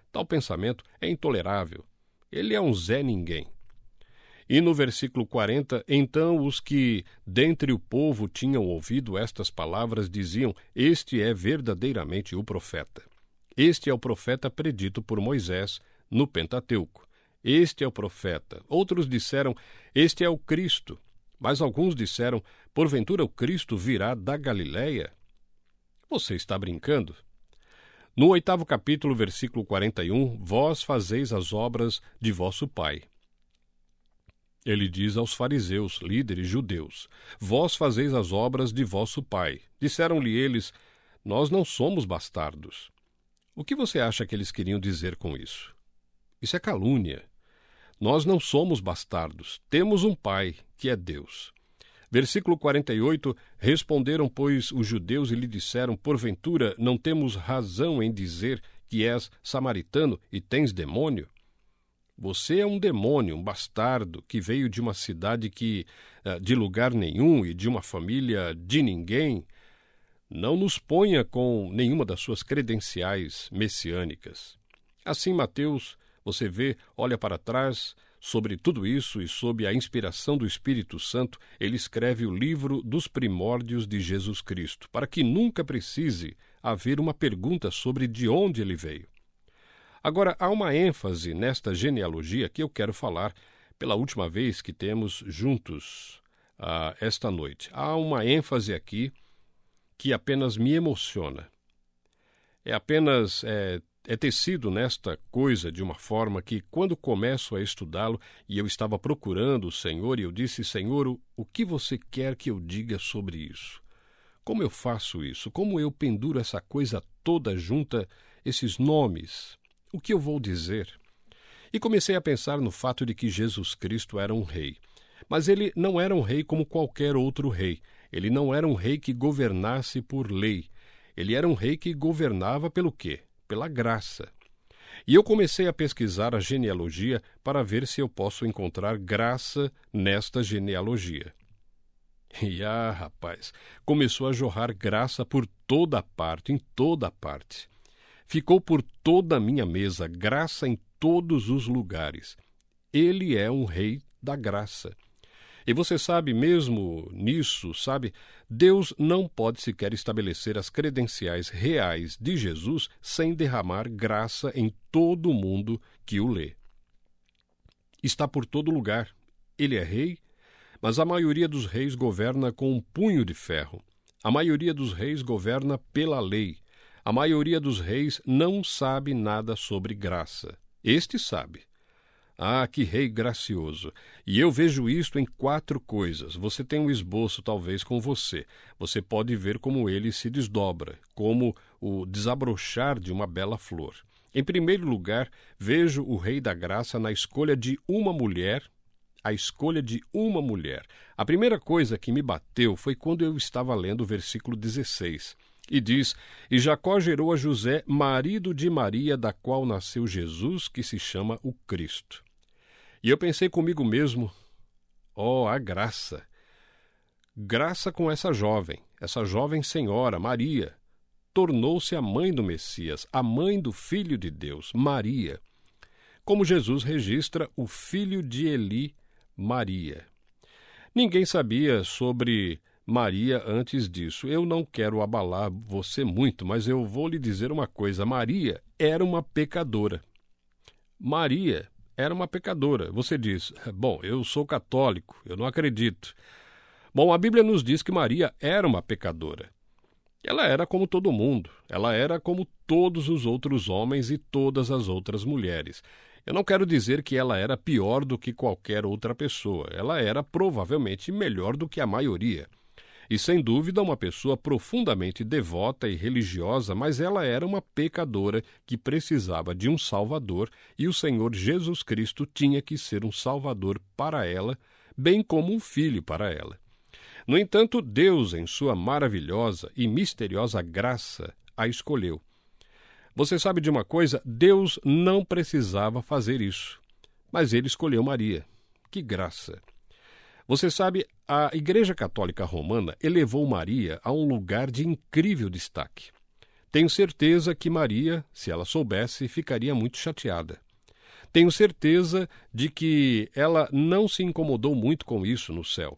Tal pensamento é intolerável. Ele é um Zé Ninguém. E no versículo 40, então os que dentre o povo tinham ouvido estas palavras diziam: Este é verdadeiramente o profeta. Este é o profeta predito por Moisés no Pentateuco. Este é o profeta. Outros disseram: Este é o Cristo. Mas alguns disseram: Porventura o Cristo virá da Galileia? Você está brincando? No 8º capítulo, versículo 41, vós fazeis as obras de vosso pai. Ele diz aos fariseus, líderes judeus: Vós fazeis as obras de vosso pai. Disseram-lhe eles: Nós não somos bastardos. O que você acha que eles queriam dizer com isso? Isso é calúnia. Nós não somos bastardos. Temos um pai, que é Deus. Versículo 48, responderam, pois, os judeus e lhe disseram: Porventura não temos razão em dizer que és samaritano e tens demônio? Você é um demônio, um bastardo, que veio de uma cidade de lugar nenhum e de uma família de ninguém. Não nos ponha com nenhuma das suas credenciais messiânicas. Assim, Mateus, você vê, olha para trás, sobre tudo isso e sob a inspiração do Espírito Santo, ele escreve o livro dos primórdios de Jesus Cristo, para que nunca precise haver uma pergunta sobre de onde ele veio. Agora, há uma ênfase nesta genealogia que eu quero falar pela última vez que temos juntos esta noite. Há uma ênfase aqui que apenas me emociona. É tecido nesta coisa de uma forma que, quando começo a estudá-lo, e eu estava procurando o Senhor, e eu disse: Senhor, o que você quer que eu diga sobre isso? Como eu faço isso? Como eu penduro essa coisa toda junta, esses nomes? O que eu vou dizer? E comecei a pensar no fato de que Jesus Cristo era um rei. Mas ele não era um rei como qualquer outro rei. Ele não era um rei que governasse por lei. Ele era um rei que governava pelo quê? Pela graça. E eu comecei a pesquisar a genealogia para ver se eu posso encontrar graça nesta genealogia. E rapaz, começou a jorrar graça por toda parte, em toda parte. Ficou por toda a minha mesa, graça em todos os lugares. Ele é um rei da graça. E você sabe, mesmo nisso, Deus não pode sequer estabelecer as credenciais reais de Jesus sem derramar graça em todo mundo que o lê. Está por todo lugar. Ele é rei, mas a maioria dos reis governa com um punho de ferro. A maioria dos reis governa pela lei. A maioria dos reis não sabe nada sobre graça. Este sabe. Ah, que rei gracioso! E eu vejo isto em 4 coisas. Você tem um esboço, talvez, com você. Você pode ver como ele se desdobra, como o desabrochar de uma bela flor. Em primeiro lugar, vejo o rei da graça na escolha de uma mulher. A escolha de uma mulher. A primeira coisa que me bateu foi quando eu estava lendo o versículo 16. E diz: E Jacó gerou a José, marido de Maria, da qual nasceu Jesus, que se chama o Cristo. E eu pensei comigo mesmo: a graça! Graça com essa jovem senhora, Maria. Tornou-se a mãe do Messias, a mãe do Filho de Deus, Maria. Como Jesus registra o filho de Eli, Maria. Ninguém sabia sobre Maria antes disso. Eu não quero abalar você muito, mas eu vou lhe dizer uma coisa. Maria era uma pecadora. Maria era uma pecadora. Você diz: bom, eu sou católico, eu não acredito. Bom, a Bíblia nos diz que Maria era uma pecadora. Ela era como todo mundo. Ela era como todos os outros homens e todas as outras mulheres. Eu não quero dizer que ela era pior do que qualquer outra pessoa. Ela era provavelmente melhor do que a maioria. E, sem dúvida, uma pessoa profundamente devota e religiosa, mas ela era uma pecadora que precisava de um Salvador, e o Senhor Jesus Cristo tinha que ser um Salvador para ela, bem como um filho para ela. No entanto, Deus, em sua maravilhosa e misteriosa graça, a escolheu. Você sabe de uma coisa? Deus não precisava fazer isso, mas ele escolheu Maria. Que graça! Você sabe, a Igreja Católica Romana elevou Maria a um lugar de incrível destaque. Tenho certeza que Maria, se ela soubesse, ficaria muito chateada. Tenho certeza de que ela não se incomodou muito com isso no céu.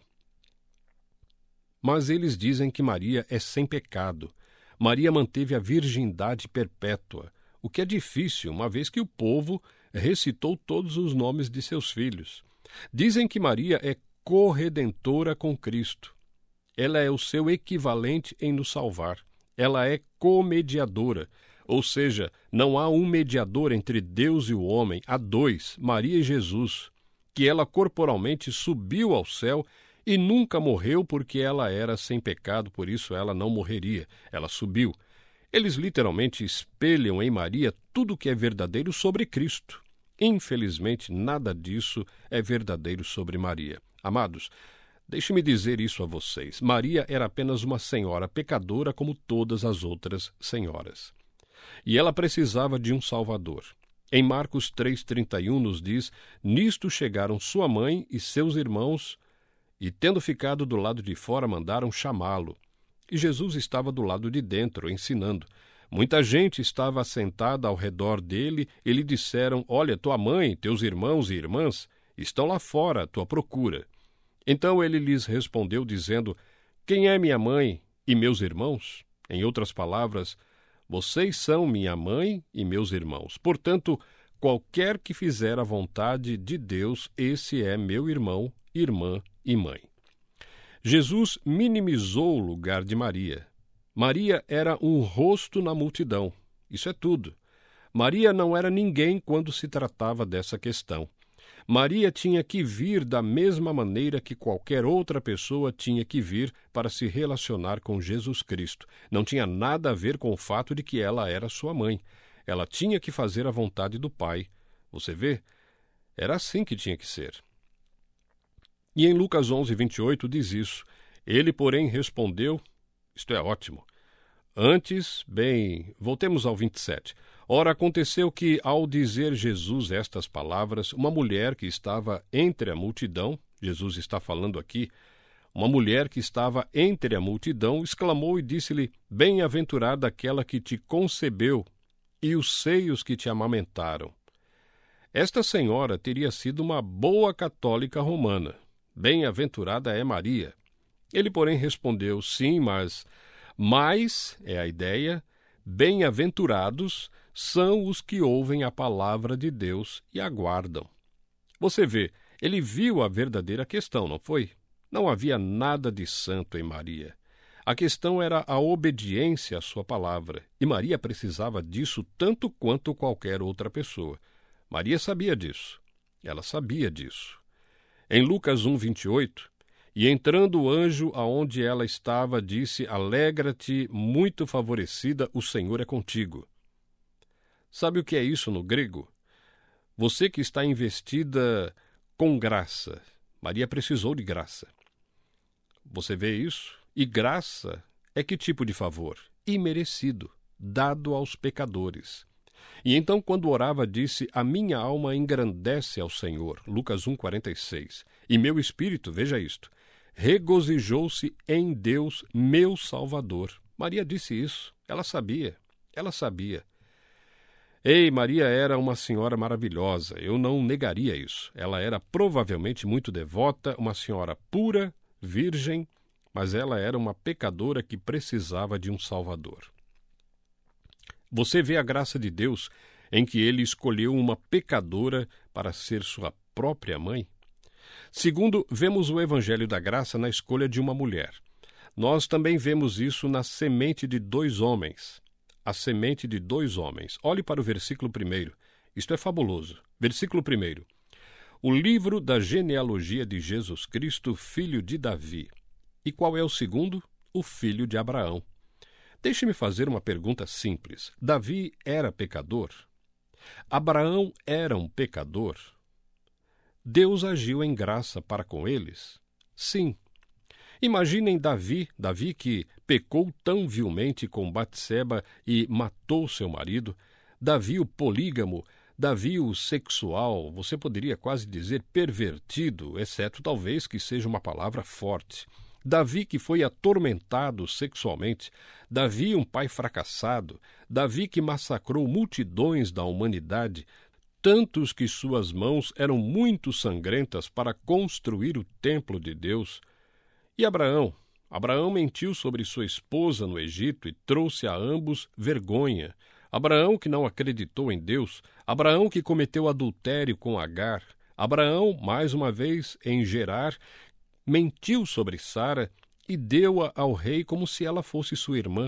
Mas eles dizem que Maria é sem pecado. Maria manteve a virgindade perpétua, o que é difícil, uma vez que o povo recitou todos os nomes de seus filhos. Dizem que Maria é corredentora com Cristo. Ela é o seu equivalente em nos salvar. Ela é comediadora, ou seja, não há um mediador entre Deus e o homem, há dois, Maria e Jesus, que ela corporalmente subiu ao céu e nunca morreu porque ela era sem pecado, por isso ela não morreria, ela subiu. Eles literalmente espelham em Maria tudo o que é verdadeiro sobre Cristo. Infelizmente, nada disso é verdadeiro sobre Maria. Amados, deixe-me dizer isso a vocês. Maria era apenas uma senhora pecadora como todas as outras senhoras. E ela precisava de um Salvador. Em Marcos 3,31 nos diz: nisto chegaram sua mãe e seus irmãos, e tendo ficado do lado de fora, mandaram chamá-lo. E Jesus estava do lado de dentro, ensinando. Muita gente estava assentada ao redor dele e lhe disseram: olha, tua mãe, teus irmãos e irmãs estão lá fora à tua procura. Então ele lhes respondeu, dizendo: quem é minha mãe e meus irmãos? Em outras palavras, vocês são minha mãe e meus irmãos. Portanto, qualquer que fizer a vontade de Deus, esse é meu irmão, irmã e mãe. Jesus minimizou o lugar de Maria. Maria era um rosto na multidão. Isso é tudo. Maria não era ninguém quando se tratava dessa questão. Maria tinha que vir da mesma maneira que qualquer outra pessoa tinha que vir para se relacionar com Jesus Cristo. Não tinha nada a ver com o fato de que ela era sua mãe. Ela tinha que fazer a vontade do Pai. Você vê? Era assim que tinha que ser. E em Lucas 11:28 diz isso. Ele, porém, respondeu, isto é ótimo. Antes, voltemos ao 27. Ora, aconteceu que, ao dizer Jesus estas palavras, uma mulher que estava entre a multidão, Jesus está falando aqui, uma mulher que estava entre a multidão, exclamou e disse-lhe: bem-aventurada aquela que te concebeu e os seios que te amamentaram. Esta senhora teria sido uma boa católica romana. Bem-aventurada é Maria. Ele, porém, respondeu: sim, mas é a ideia, bem-aventurados são os que ouvem a palavra de Deus e aguardam. Você vê, ele viu a verdadeira questão, não foi? Não havia nada de santo em Maria. A questão era a obediência à sua palavra, e Maria precisava disso tanto quanto qualquer outra pessoa. Maria sabia disso. Ela sabia disso. Em Lucas 1:28, e entrando o anjo aonde ela estava, disse: alegra-te, muito favorecida, o Senhor é contigo. Sabe o que é isso no grego? Você que está investida com graça. Maria precisou de graça. Você vê isso? E graça é que tipo de favor? Imerecido, dado aos pecadores. E então, quando orava, disse: a minha alma engrandece ao Senhor. Lucas 1:46. E meu espírito, veja isto, regozijou-se em Deus, meu Salvador. Maria disse isso. Ela sabia. Ela sabia. Ei, Maria era uma senhora maravilhosa. Eu não negaria isso. Ela era provavelmente muito devota, uma senhora pura, virgem, mas ela era uma pecadora que precisava de um Salvador. Você vê a graça de Deus em que ele escolheu uma pecadora para ser sua própria mãe? Segundo, vemos o Evangelho da Graça na escolha de uma mulher. Nós também vemos isso na semente de 2 homens. A semente de 2 homens. Olhe para o versículo 1. Isto é fabuloso. Versículo 1. O livro da genealogia de Jesus Cristo, filho de Davi. E qual é o segundo? O filho de Abraão. Deixe-me fazer uma pergunta simples. Davi era pecador? Abraão era um pecador? Deus agiu em graça para com eles? Sim. Imaginem Davi que pecou tão vilmente com Batseba e matou seu marido, Davi o polígamo, Davi o sexual, você poderia quase dizer pervertido, exceto talvez que seja uma palavra forte. Davi que foi atormentado sexualmente, Davi um pai fracassado, Davi que massacrou multidões da humanidade, tantos que suas mãos eram muito sangrentas para construir o templo de Deus. E Abraão? Abraão mentiu sobre sua esposa no Egito e trouxe a ambos vergonha. Abraão que não acreditou em Deus, Abraão que cometeu adultério com Agar, Abraão, mais uma vez, em Gerar, mentiu sobre Sara e deu-a ao rei como se ela fosse sua irmã.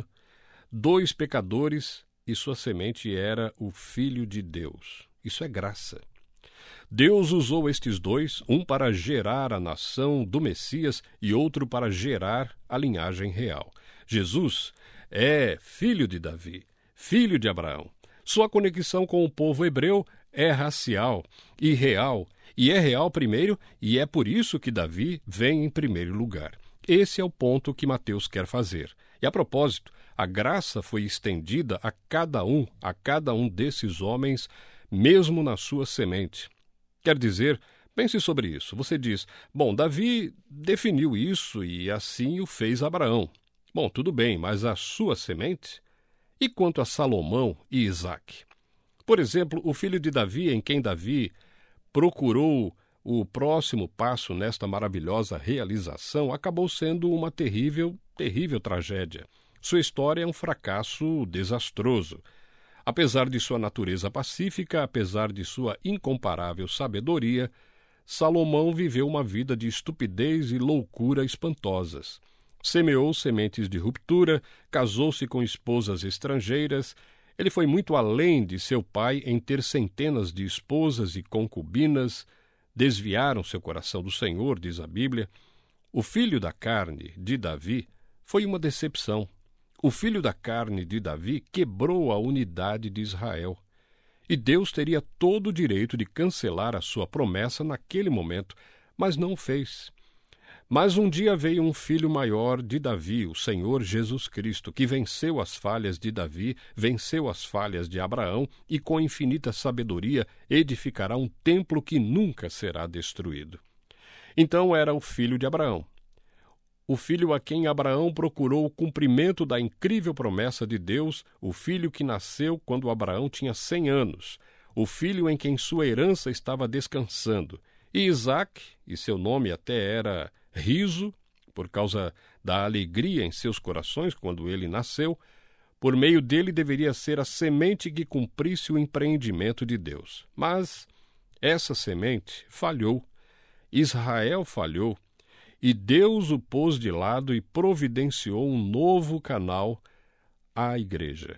2 pecadores e sua semente era o Filho de Deus. Isso é graça. Deus usou estes 2, um para gerar a nação do Messias e outro para gerar a linhagem real. Jesus é filho de Davi, filho de Abraão. Sua conexão com o povo hebreu é racial e real, e é real primeiro, e é por isso que Davi vem em primeiro lugar. Esse é o ponto que Mateus quer fazer. E a propósito, a graça foi estendida a cada um desses homens, mesmo na sua semente. Quer dizer, pense sobre isso. Você diz, bom, Davi definiu isso e assim o fez Abraão. Bom, tudo bem, mas a sua semente? E quanto a Salomão e Isaque? Por exemplo, o filho de Davi, em quem Davi procurou o próximo passo nesta maravilhosa realização, acabou sendo uma terrível tragédia. Sua história é um fracasso desastroso. Apesar de sua natureza pacífica, apesar de sua incomparável sabedoria, Salomão viveu uma vida de estupidez e loucura espantosas. Semeou sementes de ruptura, casou-se com esposas estrangeiras. Ele foi muito além de seu pai em ter centenas de esposas e concubinas. Desviaram seu coração do Senhor, diz a Bíblia. O filho da carne de Davi foi uma decepção. O filho da carne de Davi quebrou a unidade de Israel. E Deus teria todo o direito de cancelar a sua promessa naquele momento, mas não o fez. Mas um dia veio um filho maior de Davi, o Senhor Jesus Cristo, que venceu as falhas de Davi, venceu as falhas de Abraão e com infinita sabedoria edificará um templo que nunca será destruído. Então era o filho de Abraão. O filho a quem Abraão procurou o cumprimento da incrível promessa de Deus, o filho que nasceu quando Abraão tinha 100 anos, o filho em quem sua herança estava descansando. E Isaque, e seu nome até era Riso, por causa da alegria em seus corações quando ele nasceu, por meio dele deveria ser a semente que cumprisse o empreendimento de Deus. Mas essa semente falhou, Israel falhou, e Deus o pôs de lado e providenciou um novo canal à igreja.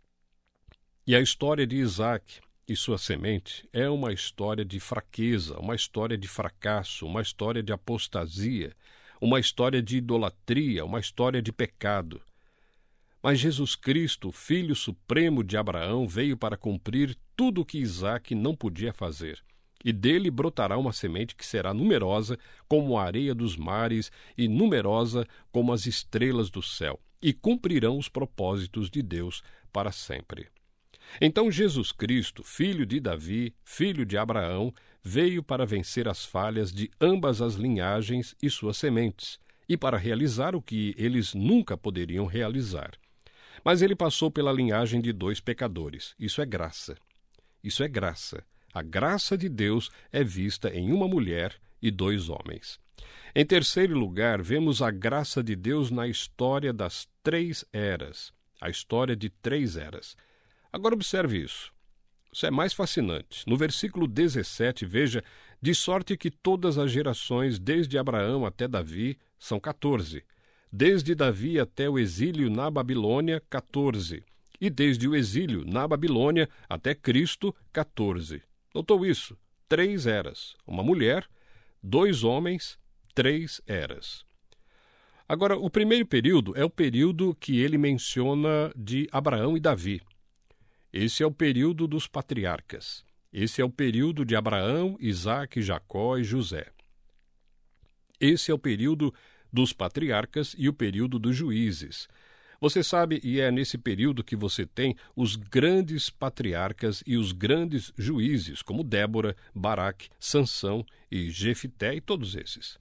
E a história de Isaque e sua semente é uma história de fraqueza, uma história de fracasso, uma história de apostasia, uma história de idolatria, uma história de pecado. Mas Jesus Cristo, Filho Supremo de Abraão, veio para cumprir tudo o que Isaque não podia fazer. E dele brotará uma semente que será numerosa como a areia dos mares e numerosa como as estrelas do céu, e cumprirão os propósitos de Deus para sempre. Então Jesus Cristo, filho de Davi, filho de Abraão, veio para vencer as falhas de ambas as linhagens e suas sementes, e para realizar o que eles nunca poderiam realizar. Mas ele passou pela linhagem de 2 pecadores. Isso é graça. Isso é graça. A graça de Deus é vista em uma mulher e 2 homens. Em terceiro lugar, vemos a graça de Deus na história das 3 eras. A história de 3 eras. Agora observe isso. Isso é mais fascinante. No versículo 17, veja, de sorte que todas as gerações, desde Abraão até Davi, são 14. Desde Davi até o exílio na Babilônia, 14. E desde o exílio na Babilônia até Cristo, 14. Notou isso? 3 eras. Uma mulher, 2 homens, 3 eras. Agora, o primeiro período é o período que ele menciona de Abraão e Davi. Esse é o período dos patriarcas. Esse é o período de Abraão, Isaque, Jacó e José. Esse é o período dos patriarcas e o período dos juízes. Você sabe, e é nesse período que você tem os grandes patriarcas e os grandes juízes, como Débora, Baraque, Sansão e Jefité e todos esses.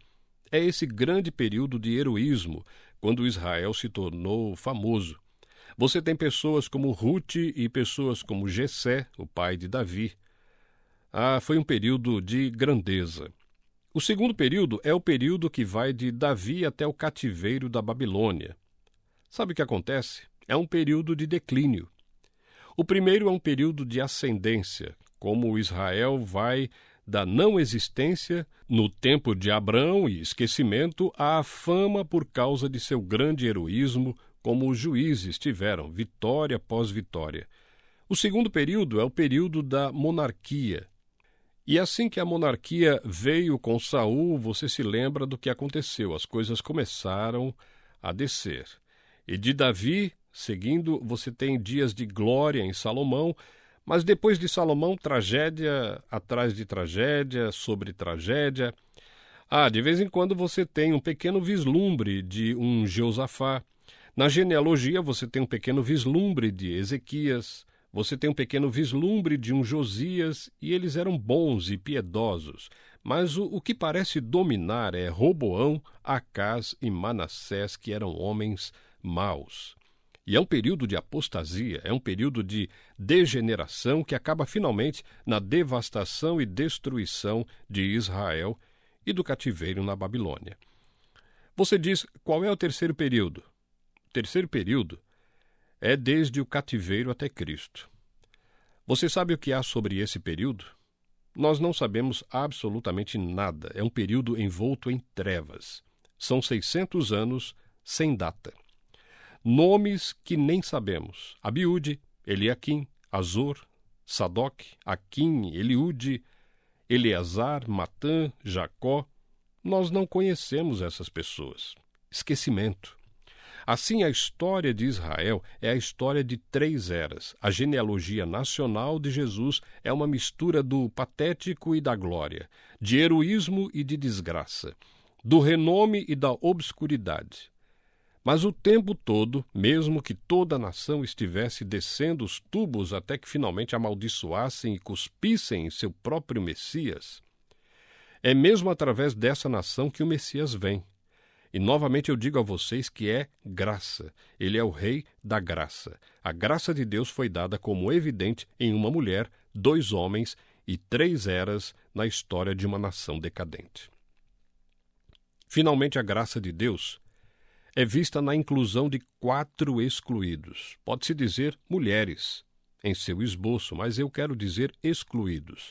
É esse grande período de heroísmo, quando Israel se tornou famoso. Você tem pessoas como Ruth e pessoas como Jessé, o pai de Davi. Foi um período de grandeza. O segundo período é o período que vai de Davi até o cativeiro da Babilônia. Sabe o que acontece? É um período de declínio. O primeiro é um período de ascendência, como Israel vai da não existência no tempo de Abrão e esquecimento à fama por causa de seu grande heroísmo, como os juízes tiveram, vitória após vitória. O segundo período é o período da monarquia. E assim que a monarquia veio com Saul, você se lembra do que aconteceu. As coisas começaram a descer. E de Davi, seguindo, você tem dias de glória em Salomão, mas depois de Salomão, tragédia atrás de tragédia, sobre tragédia. De vez em quando você tem um pequeno vislumbre de um Jeosafá. Na genealogia você tem um pequeno vislumbre de Ezequias, você tem um pequeno vislumbre de um Josias, e eles eram bons e piedosos. Mas o que parece dominar é Roboão, Acás e Manassés, que eram homens maus. E é um período de apostasia, é um período de degeneração que acaba finalmente na devastação e destruição de Israel e do cativeiro na Babilônia. Você diz, qual é o terceiro período? O terceiro período é desde o cativeiro até Cristo. Você sabe o que há sobre esse período? Nós não sabemos absolutamente nada. É um período envolto em trevas. São 600 anos sem data. Nomes que nem sabemos. Abiúde, Eliaquim, Azor, Sadoc, Aquim, Eliúde, Eleazar, Matã, Jacó. Nós não conhecemos essas pessoas. Esquecimento. Assim, a história de Israel é a história de 3 eras. A genealogia nacional de Jesus é uma mistura do patético e da glória, de heroísmo e de desgraça, do renome e da obscuridade. Mas o tempo todo, mesmo que toda a nação estivesse descendo os tubos até que finalmente amaldiçoassem e cuspissem em seu próprio Messias, é mesmo através dessa nação que o Messias vem. E novamente eu digo a vocês que é graça. Ele é o rei da graça. A graça de Deus foi dada como evidente em uma mulher, 2 homens e 3 eras na história de uma nação decadente. Finalmente, a graça de Deus é vista na inclusão de 4 excluídos. Pode-se dizer mulheres em seu esboço, mas eu quero dizer excluídos.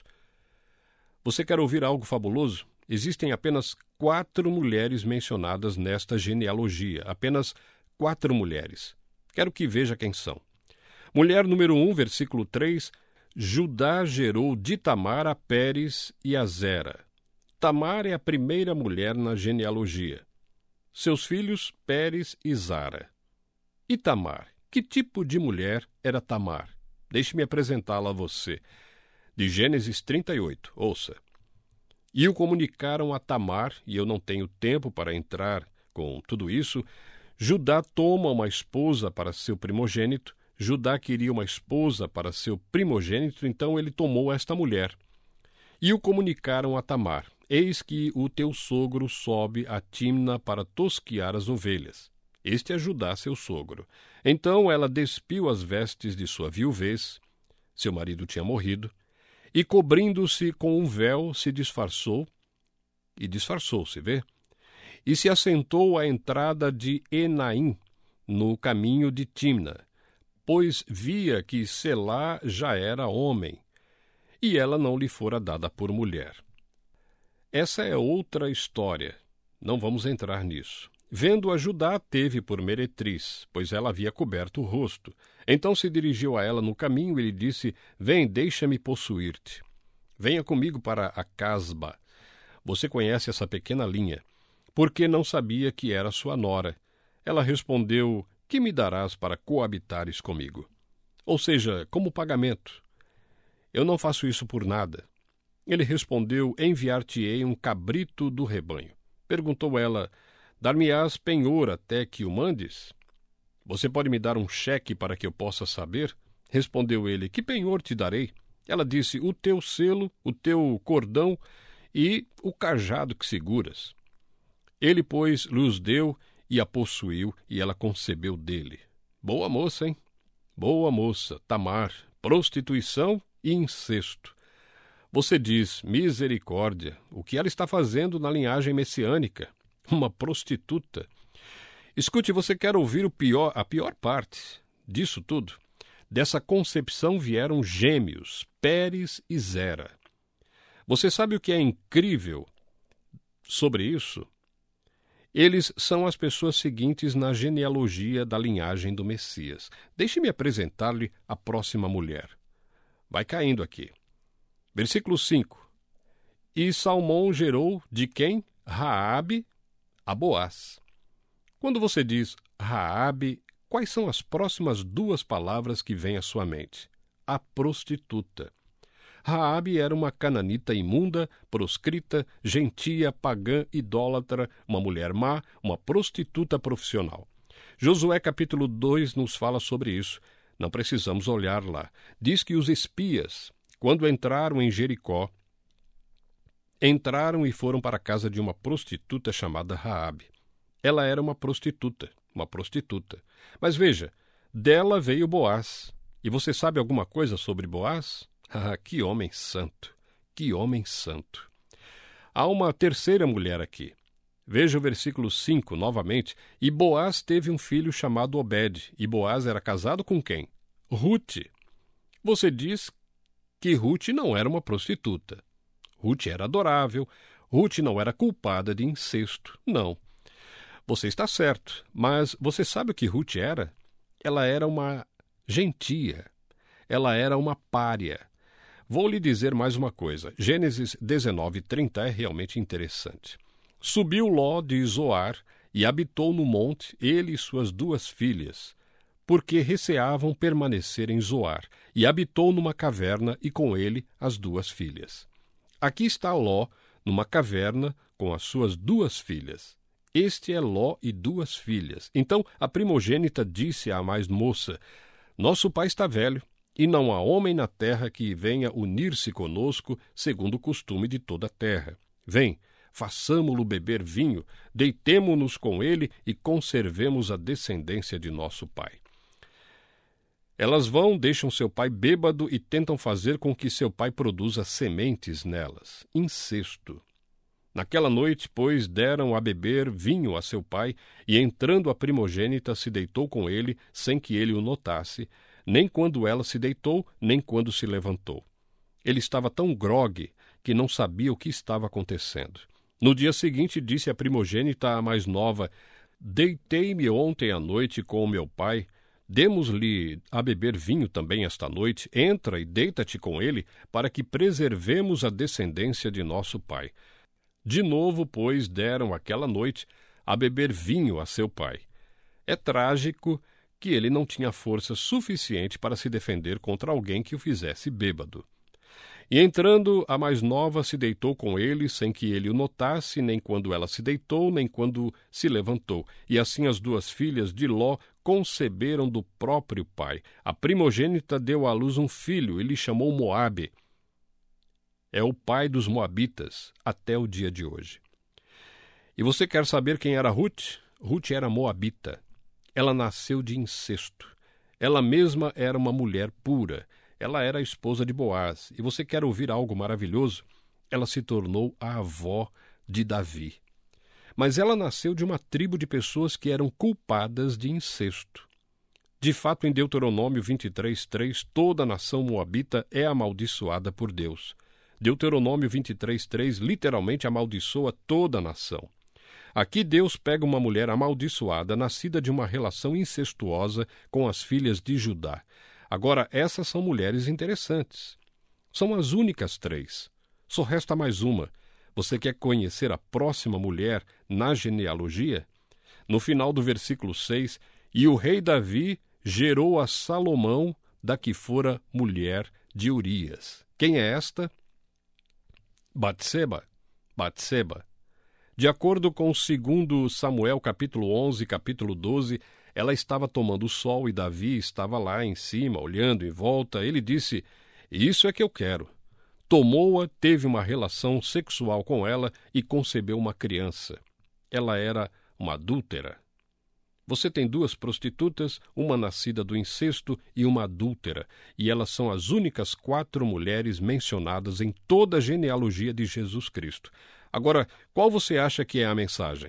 Você quer ouvir algo fabuloso? Existem apenas 4 mulheres mencionadas nesta genealogia. Apenas 4 mulheres. Quero que veja quem são. Mulher número 1, versículo 3. Judá gerou de Tamar a Pérez e a Zera. Tamar é a primeira mulher na genealogia. Seus filhos, Pérez e Zara. E Tamar? Que tipo de mulher era Tamar? Deixe-me apresentá-la a você. De Gênesis 38, ouça. E o comunicaram a Tamar, e eu não tenho tempo para entrar com tudo isso. Judá toma uma esposa para seu primogênito. Judá queria uma esposa para seu primogênito, então ele tomou esta mulher. E o comunicaram a Tamar. Eis que o teu sogro sobe a Timna para tosquiar as ovelhas. Este é Judá, seu sogro. Então ela despiu as vestes de sua viuvez, seu marido tinha morrido, e cobrindo-se com um véu, se disfarçou, e disfarçou-se, vê? E se assentou à entrada de Enaim, no caminho de Timna, pois via que Selá já era homem, e ela não lhe fora dada por mulher. Essa é outra história. Não vamos entrar nisso. Vendo-a, Judá teve por meretriz, pois ela havia coberto o rosto. Então se dirigiu a ela no caminho e lhe disse: Vem, deixa-me possuir-te. Venha comigo para a Casba. Você conhece essa pequena linha, porque não sabia que era sua nora. Ela respondeu: Que me darás para coabitares comigo? Ou seja, como pagamento. Eu não faço isso por nada. Ele respondeu: Enviar-te-ei um cabrito do rebanho. Perguntou ela: Dar-me-ás penhor até que o mandes? Você pode me dar um cheque para que eu possa saber? Respondeu ele: Que penhor te darei? Ela disse: O teu selo, o teu cordão e o cajado que seguras. Ele, pois, lhes deu e a possuiu, e ela concebeu dele. Boa moça, hein? Boa moça, Tamar, prostituição e incesto. Você diz, misericórdia, o que ela está fazendo na linhagem messiânica? Uma prostituta. Escute, você quer ouvir a pior parte disso tudo? Dessa concepção vieram gêmeos, Pérez e Zera. Você sabe o que é incrível sobre isso? Eles são as pessoas seguintes na genealogia da linhagem do Messias. Deixe-me apresentar-lhe a próxima mulher. Vai caindo aqui. Versículo 5. E Salmão gerou de quem? Raabe a Boaz. Quando você diz Raabe, quais são as próximas duas palavras que vêm à sua mente? A prostituta. Raabe era uma cananita imunda, proscrita, gentia, pagã, idólatra, uma mulher má, uma prostituta profissional. Josué capítulo 2 nos fala sobre isso. Não precisamos olhar lá. Diz que os espias, quando entraram em Jericó, entraram e foram para a casa de uma prostituta chamada Raabe. Ela era uma prostituta. Mas veja, dela veio Boaz. E você sabe alguma coisa sobre Boaz? Ah, que homem santo! Que homem santo! Há uma terceira mulher aqui. Veja o versículo 5 novamente. E Boaz teve um filho chamado Obed. E Boaz era casado com quem? Ruth. Você diz que Ruth não era uma prostituta. Ruth era adorável. Ruth não era culpada de incesto. Não. Você está certo, mas você sabe o que Ruth era? Ela era uma gentia. Ela era uma pária. Vou lhe dizer mais uma coisa. Gênesis 19:30 é realmente interessante. Subiu Ló de Zoar e habitou no monte, ele e suas duas filhas, porque receavam permanecer em Zoar, e habitou numa caverna e com ele as duas filhas. Aqui está Ló, numa caverna, com as suas duas filhas. Este é Ló e duas filhas. Então a primogênita disse à mais moça, nosso pai está velho, e não há homem na terra que venha unir-se conosco, segundo o costume de toda a terra. Vem, façamo-lo beber vinho, deitemo-nos com ele e conservemos a descendência de nosso pai. Elas vão, deixam seu pai bêbado e tentam fazer com que seu pai produza sementes nelas. Incesto. Naquela noite, pois, deram a beber vinho a seu pai, e entrando a primogênita se deitou com ele, sem que ele o notasse, nem quando ela se deitou, nem quando se levantou. Ele estava tão grogue que não sabia o que estava acontecendo. No dia seguinte, disse a primogênita à mais nova, deitei-me ontem à noite com o meu pai, demos-lhe a beber vinho também esta noite, entra e deita-te com ele, para que preservemos a descendência de nosso pai. De novo, pois, deram aquela noite a beber vinho a seu pai. É trágico que ele não tinha força suficiente para se defender contra alguém que o fizesse bêbado. E entrando, a mais nova se deitou com ele, sem que ele o notasse, nem quando ela se deitou, nem quando se levantou. E assim as duas filhas de Ló conceberam do próprio pai. A primogênita deu à luz um filho e lhe chamou Moabe. É o pai dos moabitas até o dia de hoje. E você quer saber quem era Ruth? Ruth era moabita. Ela nasceu de incesto. Ela mesma era uma mulher pura. Ela era a esposa de Boaz. E você quer ouvir algo maravilhoso? Ela se tornou a avó de Davi. Mas ela nasceu de uma tribo de pessoas que eram culpadas de incesto. De fato, em Deuteronômio 23:3, toda a nação moabita é amaldiçoada por Deus. Deuteronômio 23:3 literalmente amaldiçoa toda a nação. Aqui Deus pega uma mulher amaldiçoada, nascida de uma relação incestuosa com as filhas de Judá. Agora, essas são mulheres interessantes. São as únicas 3. Só resta mais uma. Você quer conhecer a próxima mulher na genealogia? No final do versículo 6, e o rei Davi gerou a Salomão, da que fora mulher de Urias. Quem é esta? Batseba. De acordo com 2 Samuel, capítulo 11, capítulo 12, ela estava tomando sol e Davi estava lá em cima, olhando em volta. Ele disse, isso é que eu quero. Tomou-a, teve uma relação sexual com ela e concebeu uma criança. Ela era uma adúltera. Você tem 2 prostitutas, uma nascida do incesto e uma adúltera, e elas são as únicas 4 mulheres mencionadas em toda a genealogia de Jesus Cristo. Agora, qual você acha que é a mensagem?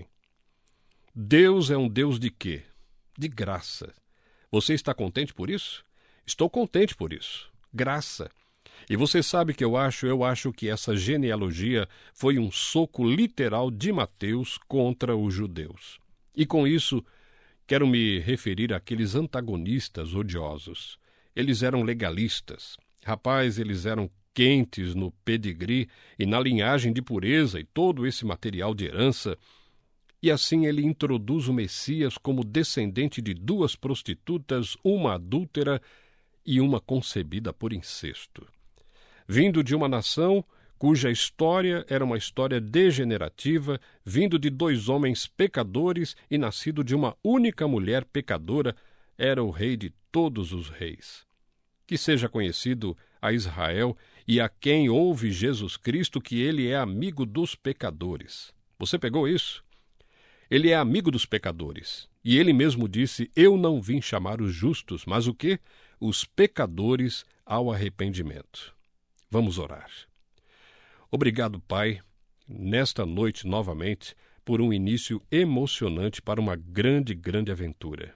Deus é um Deus de quê? De graça. Você está contente por isso? Estou contente por isso. Graça. E você sabe que eu acho que essa genealogia foi um soco literal de Mateus contra os judeus. E com isso, quero me referir àqueles antagonistas odiosos. Eles eram legalistas. Rapaz, eles eram quentes no pedigree e na linhagem de pureza e todo esse material de herança. E assim ele introduz o Messias como descendente de 2 prostitutas, uma adúltera e uma concebida por incesto. Vindo de uma nação cuja história era uma história degenerativa, vindo de 2 homens pecadores e nascido de uma única mulher pecadora, era o rei de todos os reis. Que seja conhecido a Israel e a quem ouve Jesus Cristo que ele é amigo dos pecadores. Você pegou isso? Ele é amigo dos pecadores. E ele mesmo disse, eu não vim chamar os justos, mas o quê? Os pecadores ao arrependimento. Vamos orar. Obrigado, Pai, nesta noite novamente, por um início emocionante para uma grande, grande aventura.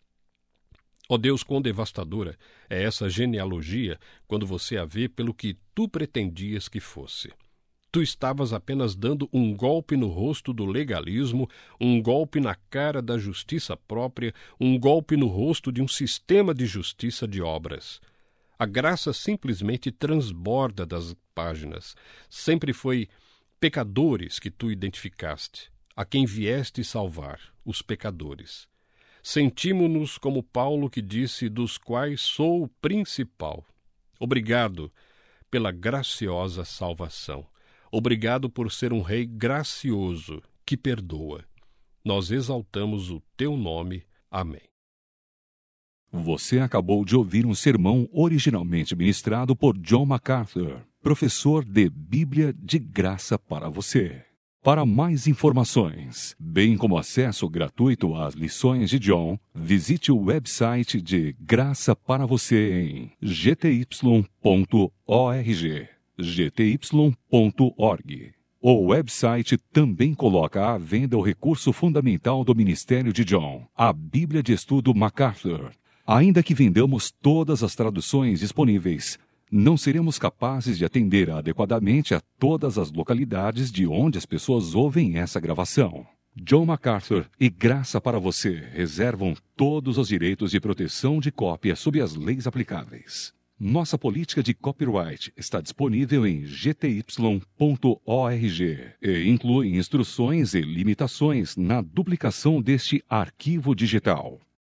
Ó Deus, quão devastadora é essa genealogia quando você a vê pelo que tu pretendias que fosse. Tu estavas apenas dando um golpe no rosto do legalismo, um golpe na cara da justiça própria, um golpe no rosto de um sistema de justiça de obras. A graça simplesmente transborda das páginas. Sempre foi pecadores que tu identificaste, a quem vieste salvar, os pecadores. Sentimos-nos como Paulo que disse, dos quais sou o principal. Obrigado pela graciosa salvação. Obrigado por ser um rei gracioso, que perdoa. Nós exaltamos o teu nome. Amém. Você acabou de ouvir um sermão originalmente ministrado por John MacArthur, professor de Bíblia de graça para você. Para mais informações, bem como acesso gratuito às lições de John, visite o website de Graça para Você em gty.org. gty.org. O website também coloca à venda o recurso fundamental do ministério de John, a Bíblia de Estudo MacArthur. Ainda que vendamos todas as traduções disponíveis, não seremos capazes de atender adequadamente a todas as localidades de onde as pessoas ouvem essa gravação. John MacArthur e Graça para Você reservam todos os direitos de proteção de cópia sob as leis aplicáveis. Nossa política de copyright está disponível em gty.org e inclui instruções e limitações na duplicação deste arquivo digital.